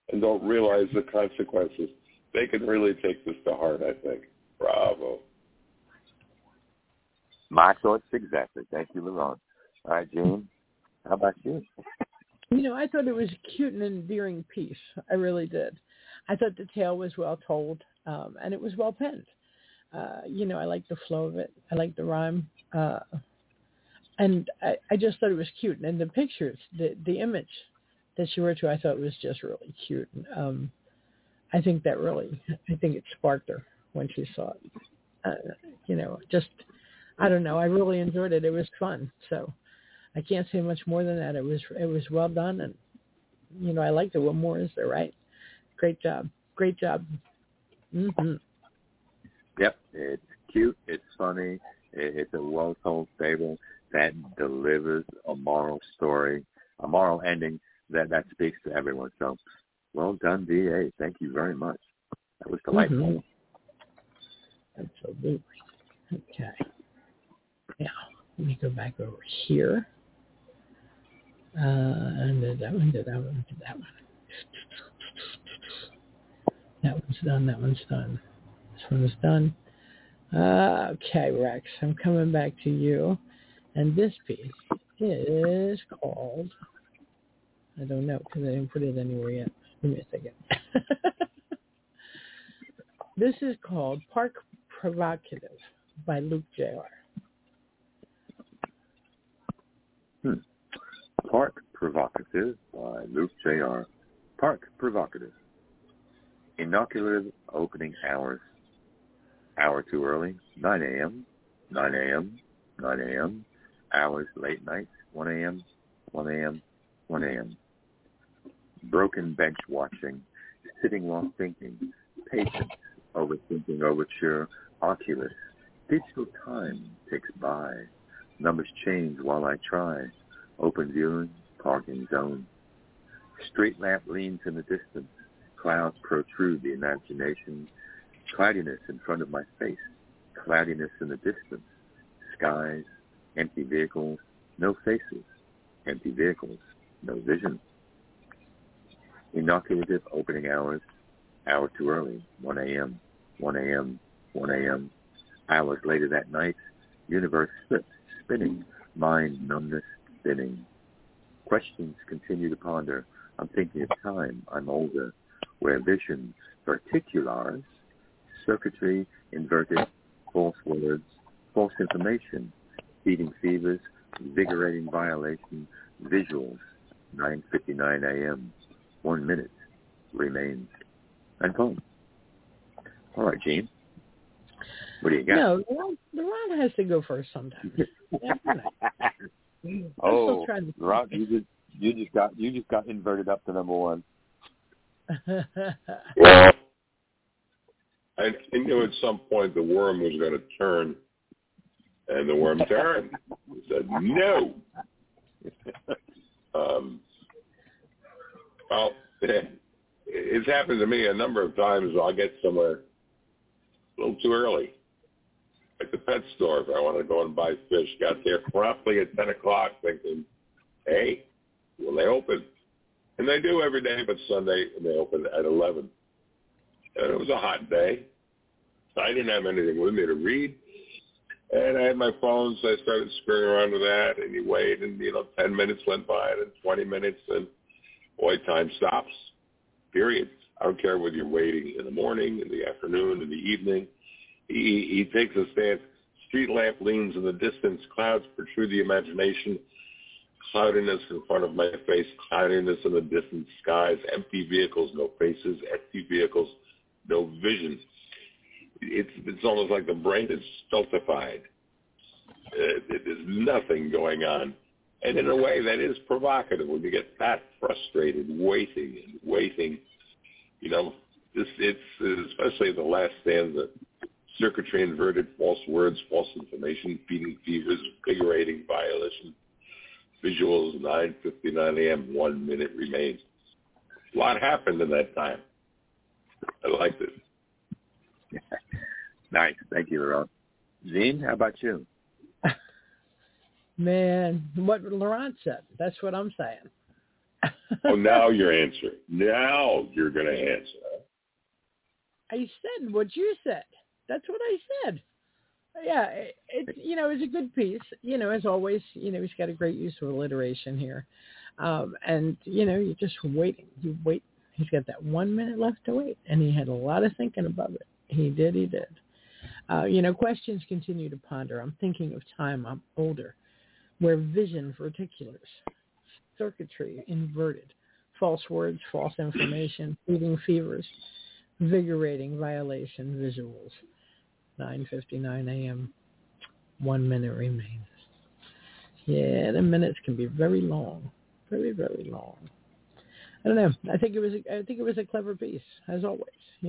and don't realize the consequences. They can really take this to heart, I think. Bravo. My thoughts exactly. Thank you, Laurent. All right, Gene, how about you? I thought it was a cute and endearing piece. I really did. I thought the tale was well told, and it was well penned. I like the flow of it. I like the rhyme. And I just thought it was cute. And the pictures, the image that she wrote to, I thought was just really cute. And, I think it sparked her when she saw it. I don't know. I really enjoyed it. It was fun. So I can't say much more than that. It was well done. And, I liked it. What more is there, right? Great job. Great job. Mm-hmm. Yep. It's cute. It's funny. It's a well-told fable that delivers a moral story, a moral ending that speaks to everyone. So well done, D.A. Thank you very much. That was delightful. Mm-hmm. Absolutely. Okay. Now, let me go back over here. And did that one. That one's done. This one is done. Okay, Rex, I'm coming back to you. And this piece is called, I don't know because I didn't put it anywhere yet. Give me a second. This is called Park Provocative by Luke J.R. Park Provocative by Luke J.R. Park Provocative. Innocuous opening hours. Hour too early, 9 a.m., 9 a.m., 9 a.m. Hours late night, 1 a.m., 1 a.m., 1 a.m. Broken bench watching, sitting while thinking, patience, overthinking overture, oculus. Digital time ticks by. Numbers change while I try. Open viewing, parking zone. Street lamp leans in the distance. Clouds protrude the imagination. Cloudiness in front of my face. Cloudiness in the distance. Skies, empty vehicles, no faces. Empty vehicles, no vision. Inoculative opening hours. Hour too early, 1 a.m., 1 a.m., 1 a.m. Hours later that night, universe slips, spinning, mind numbness spinning. Questions continue to ponder. I'm thinking of time, I'm older, where vision, particulars, circuitry, inverted, false words, false information, feeding fevers, invigorating violation, visuals, 9:59 a.m., 1 minute remains. And poem. All right, Gene. What do you got? No, Ron has to go first sometimes. Oh, Ron, you just got inverted up to number one. Well, I knew at some point the worm was going to turn, and the worm turned. He said, no. Well, it's happened to me a number of times. I'll get somewhere a little too early, like the pet store. If I want to go and buy fish, got there promptly at 10 o'clock thinking, hey, will they open? And they do every day, but Sunday they open at 11. And it was a hot day. I didn't have anything with me to read. And I had my phone, so I started screwing around with that. And you wait, and, 10 minutes went by, and 20 minutes, and boy, time stops, period. I don't care whether you're waiting in the morning, in the afternoon, in the evening. He takes a stance. Street lamp leans in the distance. Clouds protrude the imagination. Cloudiness in front of my face. Cloudiness in the distant skies. Empty vehicles, no faces. Empty vehicles, no vision. It's almost like the brain is stultified. There's nothing going on. And in a way, that is provocative when you get that frustrated, waiting and waiting. It's especially the last stanza. Circuitry inverted, false words, false information, feeding fevers, invigorating violation. Visuals, 9:59 a.m., 1 minute remains. A lot happened in that time. I liked it. Nice. Thank you, Laurent. Zine, how about you? Man, what Laurent said. That's what I'm saying. Oh, now you're answering. Now you're going to answer. I said what you said. That's what I said. Yeah, it's a good piece. As always, he's got a great use of alliteration here. And, you're just waiting. You wait. He's got that 1 minute left to wait. And he had a lot of thinking about it. He did. Questions continue to ponder. I'm thinking of time I'm older, where vision verticulars, circuitry inverted, false words, false information, fleeting fevers, vigorating violation visuals. 9:59 a.m. 1 minute remains. Yeah, the minutes can be very long, very, very long. I don't know. I think it was a clever piece, as always.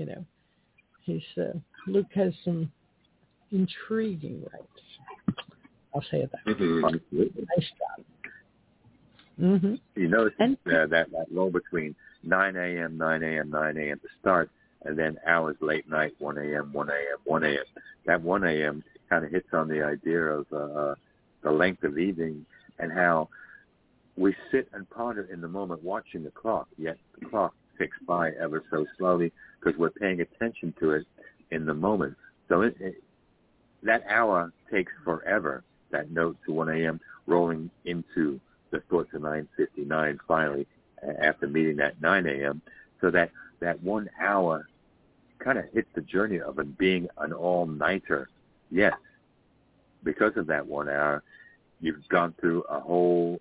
Luke has some intriguing rights. I'll say it that way. Nice job. Mm-hmm. You notice that lull between 9 a.m., 9 a.m., 9 a.m. to start, and then hours late night, 1 a.m., 1 a.m., 1 a.m. That 1 a.m. kind of hits on the idea of the length of evening and how we sit and ponder in the moment watching the clock, yet the clock ticks by ever so slowly because we're paying attention to it in the moment. So that hour takes forever, that note to 1 a.m. rolling into the thought to 9:59 finally after meeting that 9 a.m. So that 1 hour kind of hits the journey of it being an all-nighter. Yes, because of that 1 hour, you've gone through a whole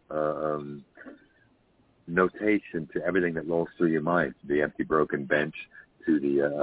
notation to everything that rolls through your mind, the empty broken bench, to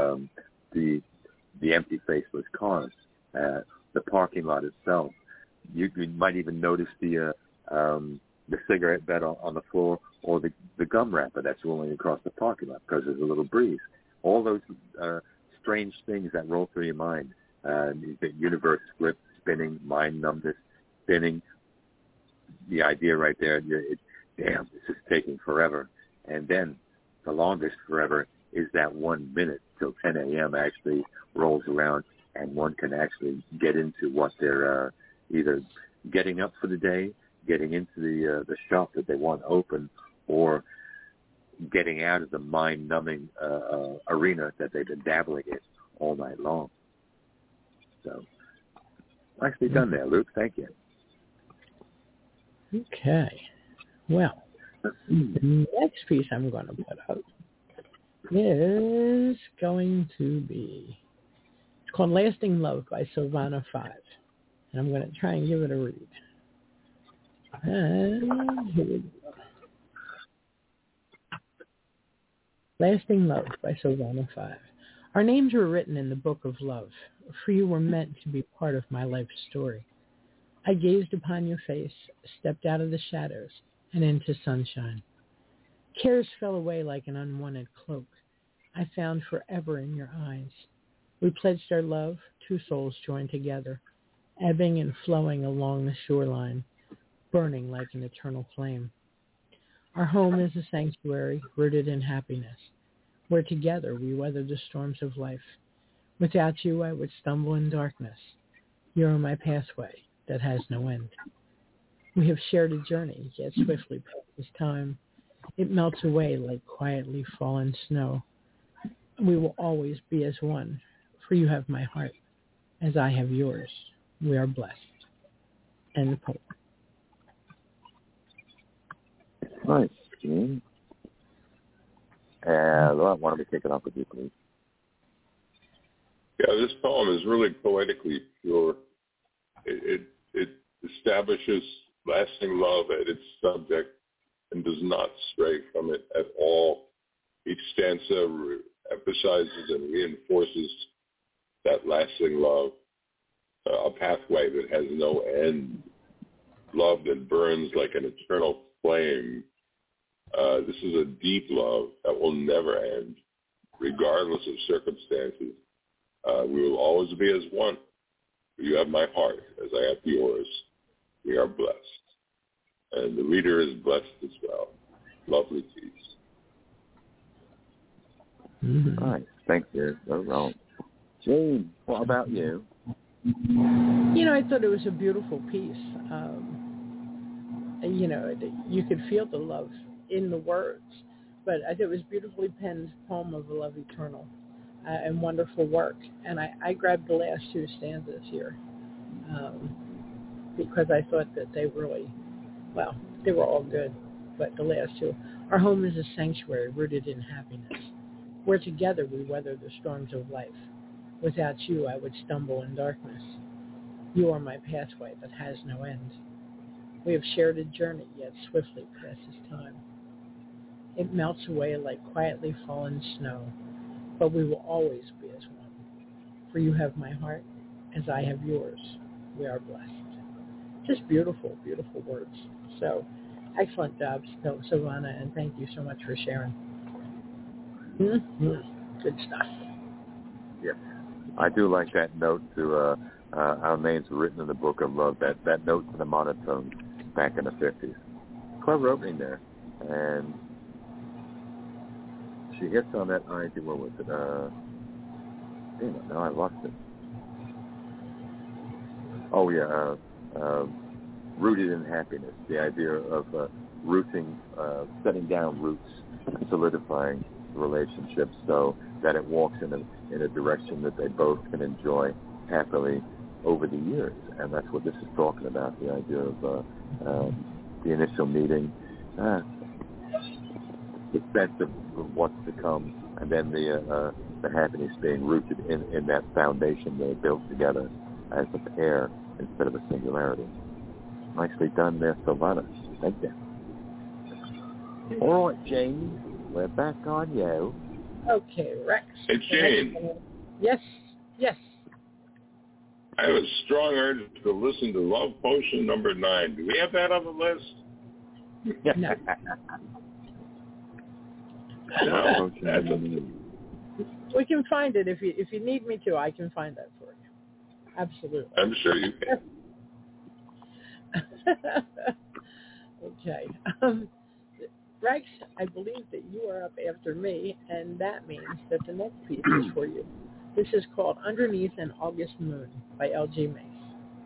the empty faceless cars, the parking lot itself. You might even notice the cigarette butt on the floor or the gum wrapper that's rolling across the parking lot because there's a little breeze. All those strange things that roll through your mind, the universe split, spinning, mind numbness, spinning. The idea right there, damn, this is taking forever. And then the longest forever is that 1 minute till 10 a.m. actually rolls around and one can actually get into what they're either getting up for the day, getting into the shop that they want open, or getting out of the mind-numbing arena that they've been dabbling in all night long. So, nicely done there, Luke. Thank you. Okay. Well, the next piece I'm going to put out is going to be, it's called Lasting Love by Silvana 5. And I'm going to try and give it a read. And here we go. Lasting Love by Silvana 5. Our names were written in the book of love, for you were meant to be part of my life story. I gazed upon your face, stepped out of the shadows, and into sunshine. Cares fell away like an unwanted cloak. I found forever in your eyes. We pledged our love, two souls joined together, ebbing and flowing along the shoreline, burning like an eternal flame. Our home is a sanctuary rooted in happiness, where together we weather the storms of life. Without you, I would stumble in darkness. You are my pathway that has no end. We have shared a journey, yet swiftly passes time. It melts away like quietly fallen snow. We will always be as one, for you have my heart, as I have yours. We are blessed. End of poem. Nice, Gene. Why don't we kick it off with you, please? Yeah, this poem is really poetically pure. It establishes lasting love at its subject and does not stray from it at all. Each stanza emphasizes and reinforces that lasting love, a pathway that has no end, love that burns like an eternal flame. This is a deep love that will never end, regardless of circumstances. We will always be as one. You have my heart as I have yours. We are blessed. And the reader is blessed as well. Lovely piece. Mm-hmm. Nice. Thank you. No wrong. Jane, what about you? I thought it was a beautiful piece. You could feel the love in the words. But I think it was beautifully penned poem of love eternal and wonderful work. And I grabbed the last two stanzas here because I thought that they really, well, they were all good, but the last two. Our home is a sanctuary rooted in happiness, where together we weather the storms of life. Without you, I would stumble in darkness. You are my pathway that has no end. We have shared a journey, yet swiftly passes time. It melts away like quietly fallen snow, but we will always be as one. For you have my heart, as I have yours. We are blessed. Just beautiful, beautiful words. So, excellent job, Silvana, and thank you so much for sharing. Mm-hmm. Good stuff. Yes. I do like that note to our names were written in the book of love, that note to the monotone back in the 50s. Clever opening there. And she hits on that idea, what was it? Damn it, now I lost it. Oh, yeah, rooted in happiness, the idea of rooting, setting down roots, solidifying the relationship so that it walks in a direction that they both can enjoy happily over the years. And that's what this is talking about, the idea of the initial meeting, the sense of what's to come, and then the happiness being rooted in that foundation they built together as a pair instead of a singularity. Nicely done there, Silvana. Thank you. All right, Jane, we're back on you. Okay, Rex. Hey, Jane. Yes. I have a strong urge to listen to Love Potion number 9. Do we have that on the list? No. No. We can find it if you need me to. I can find that for you. Absolutely. I'm sure you can. Okay. Rex, I believe that you are up after me, and that means that the next piece is for you. This is called Underneath an August Moon by L.G. Mace.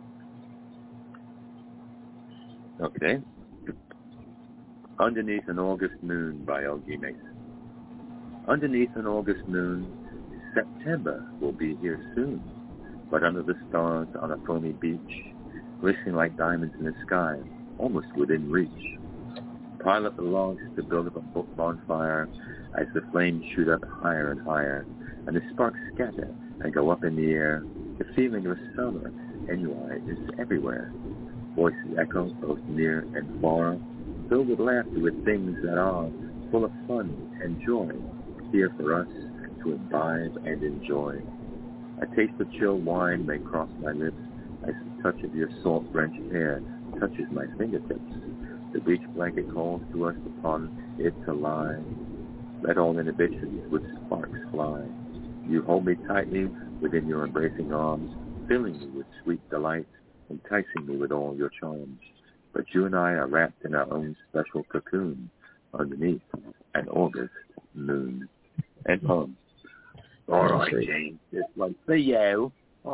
Okay. Underneath an August Moon by L.G. Mace. Underneath an August moon, September will be here soon. But under the stars on a foamy beach, glistening like diamonds in the sky, almost within reach. Pile up the logs to build up a bonfire as the flames shoot up higher and higher, and the sparks scatter and go up in the air. The feeling of summer anyway is everywhere. Voices echo both near and far, filled with laughter with things that are full of fun and joy, here for us to imbibe and enjoy. A taste of chill wine may cross my lips as the touch of your salt-drenched hair touches my fingertips. The beach blanket calls to us upon it to lie. Let all inhibitions with sparks fly. You hold me tightly within your embracing arms, filling me with sweet delight, enticing me with all your charms. But you and I are wrapped in our own special cocoon underneath an August moon. And poem. All right, Jane. Just like for you.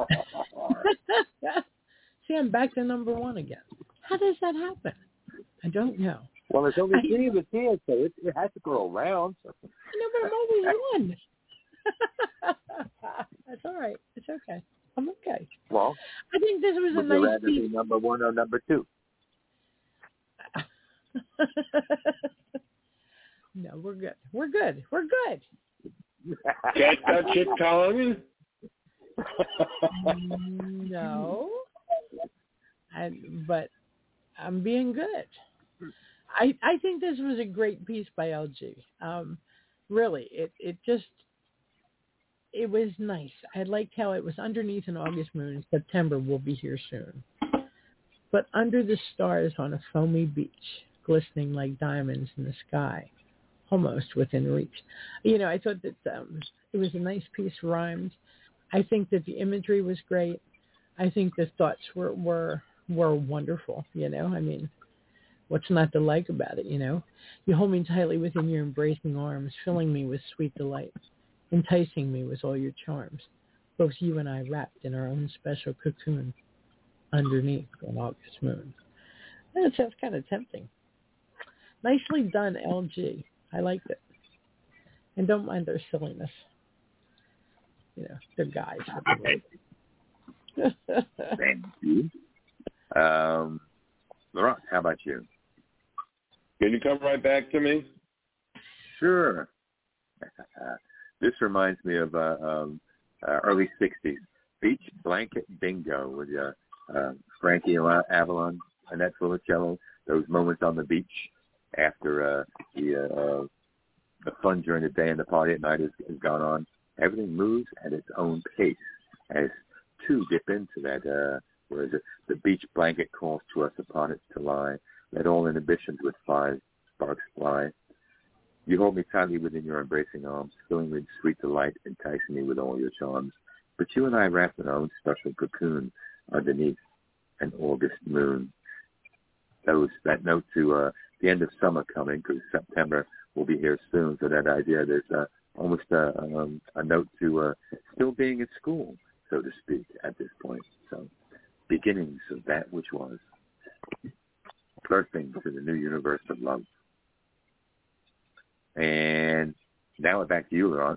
See, I'm back to number 1 again. How does that happen? I don't know. Well, there's only 3 of us here, so it has to go around. No, but I'm always 1. That's all right. It's okay. I'm okay. Well, I think this was a nice nice rather be number 1 or number 2? No, we're good. We're good. We're good. Can't touch your tongue? No. But I'm being good. I think this was a great piece by LG. Really, it was nice. I liked how it was underneath an August moon. September will be here soon. But under the stars on a foamy beach, glistening like diamonds in the sky, almost within reach. You know, I thought that it was a nice piece, rhymed. I think that the imagery was great. I think the thoughts were wonderful, you know. I mean, what's not to like about it, you know? You hold me tightly within your embracing arms, filling me with sweet delight, enticing me with all your charms. Both you and I wrapped in our own special cocoon underneath an August moon. That sounds kind of tempting. Nicely done, LG. I liked it. And don't mind their silliness. You know, they're guys. Thank you. Laurent, how about you? Can you come right back to me? Sure. This reminds me of early 60s. Beach Blanket Bingo with Frankie Avalon, Annette Funicello, those moments on the beach after the fun during the day and the party at night has gone on. Everything moves at its own pace as two dip into that, whereas the beach blanket calls to us upon it to lie. Let all inhibitions with 5 sparks fly. You hold me tightly within your embracing arms, filling me with sweet delight, enticing me with all your charms. But you and I wrapped in our own special cocoon underneath an August moon. That note to the end of summer coming, because September will be here soon. So that idea, there's almost a note to still being at school, so to speak, at this point. So beginnings of that which was. Birthing to the new universe of love. And now we're back to you, Laurent.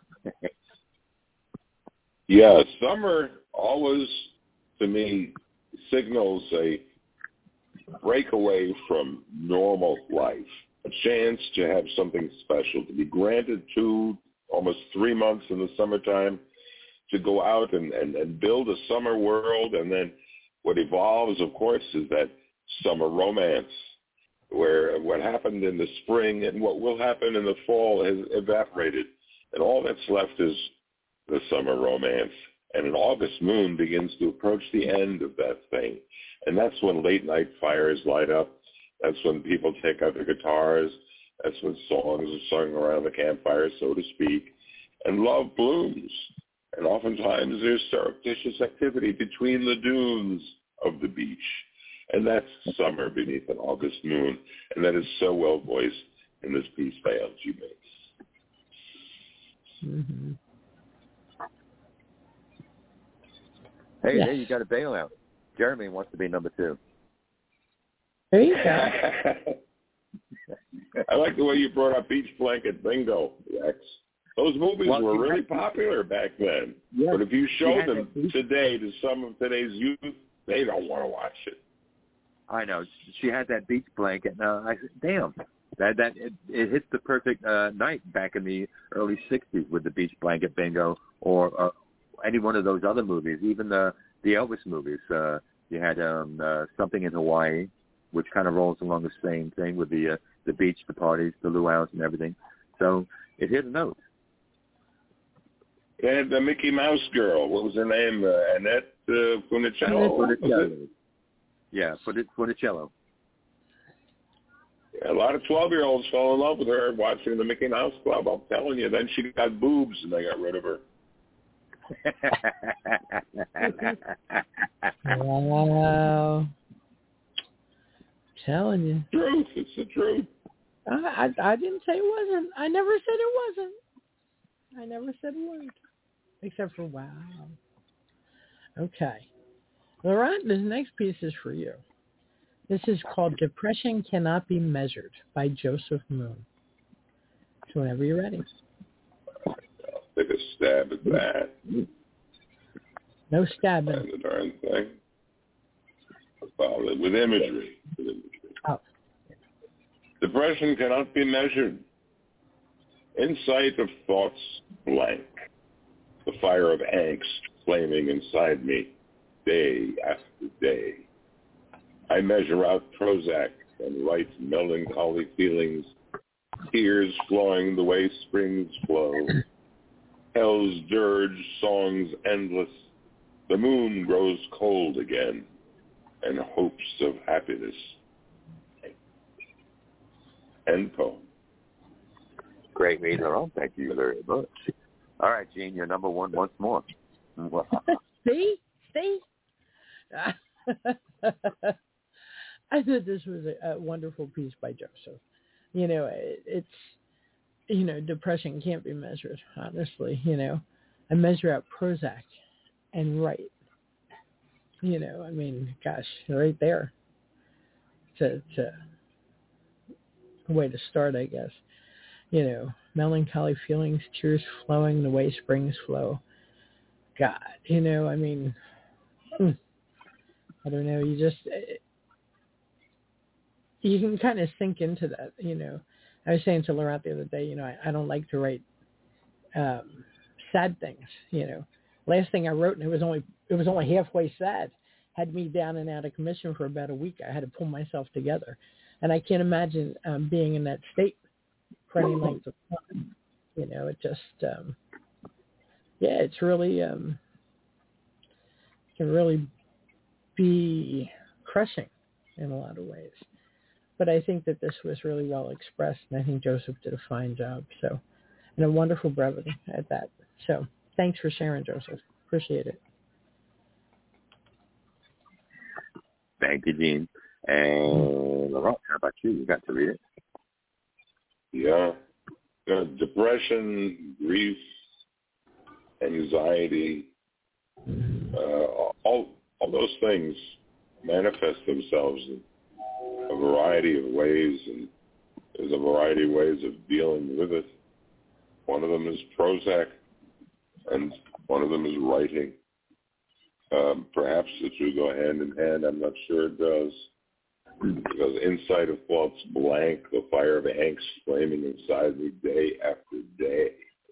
Yeah, summer always, to me, signals a breakaway from normal life, a chance to have something special, to be granted to almost 3 months in the summertime to go out and build a summer world. And then what evolves, of course, is that summer romance, where what happened in the spring and what will happen in the fall has evaporated. And all that's left is the summer romance. And an August moon begins to approach the end of that thing. And that's when late night fires light up. That's when people take out their guitars. That's when songs are sung around the campfire, so to speak. And love blooms. And oftentimes there's surreptitious activity between the dunes of the beach. And that's summer beneath an August moon. And that is so well voiced in this piece by LG Bates. Mm-hmm. Hey, there you got a bailout. Jeremy wants to be number 2. There you go. I like the way you brought up Beach Blanket Bingo, Rex. Those movies were really popular back then. Yeah. But if you show them today to some of today's youth, they don't want to watch it. I know. She had that beach blanket. I said, damn, it hits the perfect night back in the early 60s with the Beach Blanket Bingo or any one of those other movies, even the Elvis movies. You had Something in Hawaii, which kind of rolls along the same thing with the beach, the parties, the luau's and everything. So it hit a note. And the Mickey Mouse girl, what was her name? Annette Funicello. Yeah, Funicello. Yeah, a lot of 12-year-olds fell in love with her watching the Mickey Mouse Club. I'm telling you. Then she got boobs, and they got rid of her. Wow. Telling you. Truth. It's the truth. I didn't say it wasn't. I never said it wasn't. I never said it wasn't. Except for wow. Okay. Laurent, this next piece is for you. This is called Depression Cannot Be Measured by Joseph Moon. So whenever you're ready. I'll take a stab at that. No stabbing. Find the darn thing. Follow it with imagery. Oh. Depression cannot be measured. Insight of thoughts blank. The fire of angst flaming inside me day after day. I measure out Prozac and write melancholy feelings, tears flowing the way springs flow. Hell's dirge, songs endless. The moon grows cold again, and hopes of happiness. End poem. Great read, Laurent. Thank you very much. All right, Gene, you're number 1 once more. See? I thought this was a wonderful piece by Joseph. You know, it's, you know, depression can't be measured, honestly. You know, I measure out Prozac and write. You know, I mean, gosh, right there. To way to start, I guess. Melancholy feelings, tears flowing the way springs flow. God, I mean, I don't know. You can kind of sink into that, I was saying to Laurent the other day, I don't like to write sad things, Last thing I wrote, and it was only halfway sad, had me down and out of commission for about a week. I had to pull myself together. And I can't imagine being in that state for any length of time. It just, it's really, it can really be crushing in a lot of ways. But I think that this was really well expressed, and I think Joseph did a fine job. So, and a wonderful brevity at that. So, thanks for sharing, Joseph. Appreciate it. Thank you, Gene. And Laurent, how about you? You got to read it? Yeah. Depression, grief, anxiety, all those things manifest themselves in a variety of ways, and there's a variety of ways of dealing with it. One of them is Prozac, and one of them is writing. Perhaps the two go hand in hand. I'm not sure it does. Because inside of thoughts blank, the fire of angst flaming inside me day after day.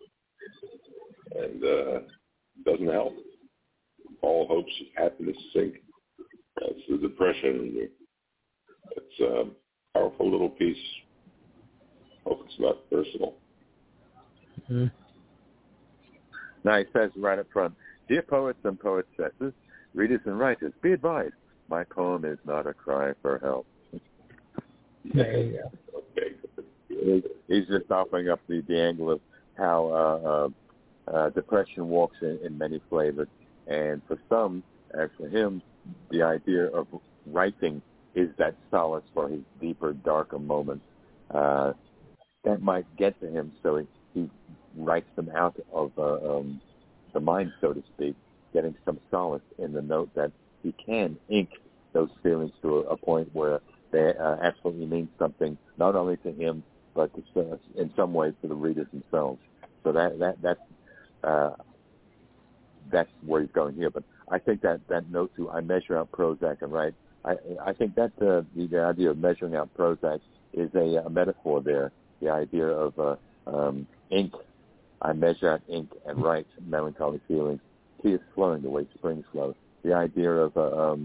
And it doesn't help. All hopes of happiness sink. That's the depression in you. It's a powerful little piece. Hope it's not personal. Mm-hmm. Now he says right up front, dear poets and poetesses, readers and writers, be advised, my poem is not a cry for help. There you go. Okay. He's just offering up the angle of how depression walks in many flavors. And for some, as for him, the idea of writing is that solace for his deeper, darker moments. That might get to him, so he writes them out of the mind, so to speak, getting some solace in the note that he can ink those feelings to a point where they absolutely mean something, not only to him, but in some ways to the readers themselves. So that's where he's going here. But I think that note to I measure out Prozac and write, I think that the idea of measuring out Prozac is a metaphor there. The idea of ink, I measure out ink and write melancholy feelings, tears flowing the way springs flow. The idea of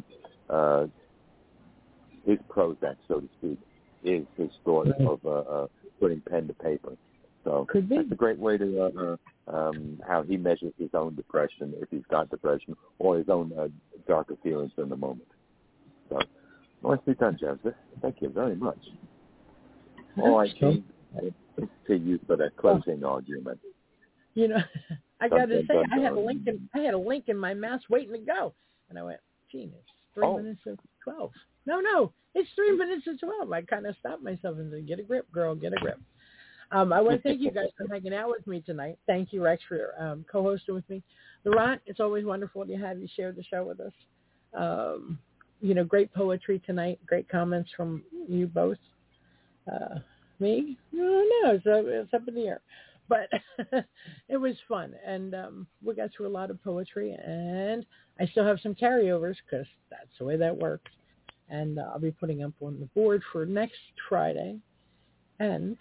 his Prozac, so to speak, is his thought of putting pen to paper. So that's a great way to how he measures his own depression, if he's got depression, or his own darker feelings in the moment. So, nicely done, Joseph. Thank you very much. All right, Gene, to you for that closing argument. I got to say, I had a link in my mouse waiting to go, and I went, Gene, it's 3 minutes of 12. No, it's 3 minutes of 12. I kind of stopped myself and said, get a grip, girl, get a grip. I want to thank you guys for hanging out with me tonight. Thank you, Rex, for co-hosting with me. Laurent, it's always wonderful to have you share the show with us. Great poetry tonight. Great comments from you both. Me? No, it's up in the air. But it was fun, and we got through a lot of poetry, and I still have some carryovers because that's the way that works. And I'll be putting up on the board for next Friday. And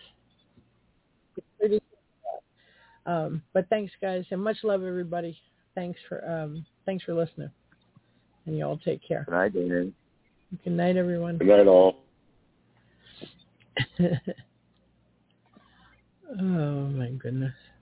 but thanks, guys, and much love, everybody. Thanks for listening, and you all take care. Good night, Dana. Good night, everyone. Good night, all. Oh my goodness.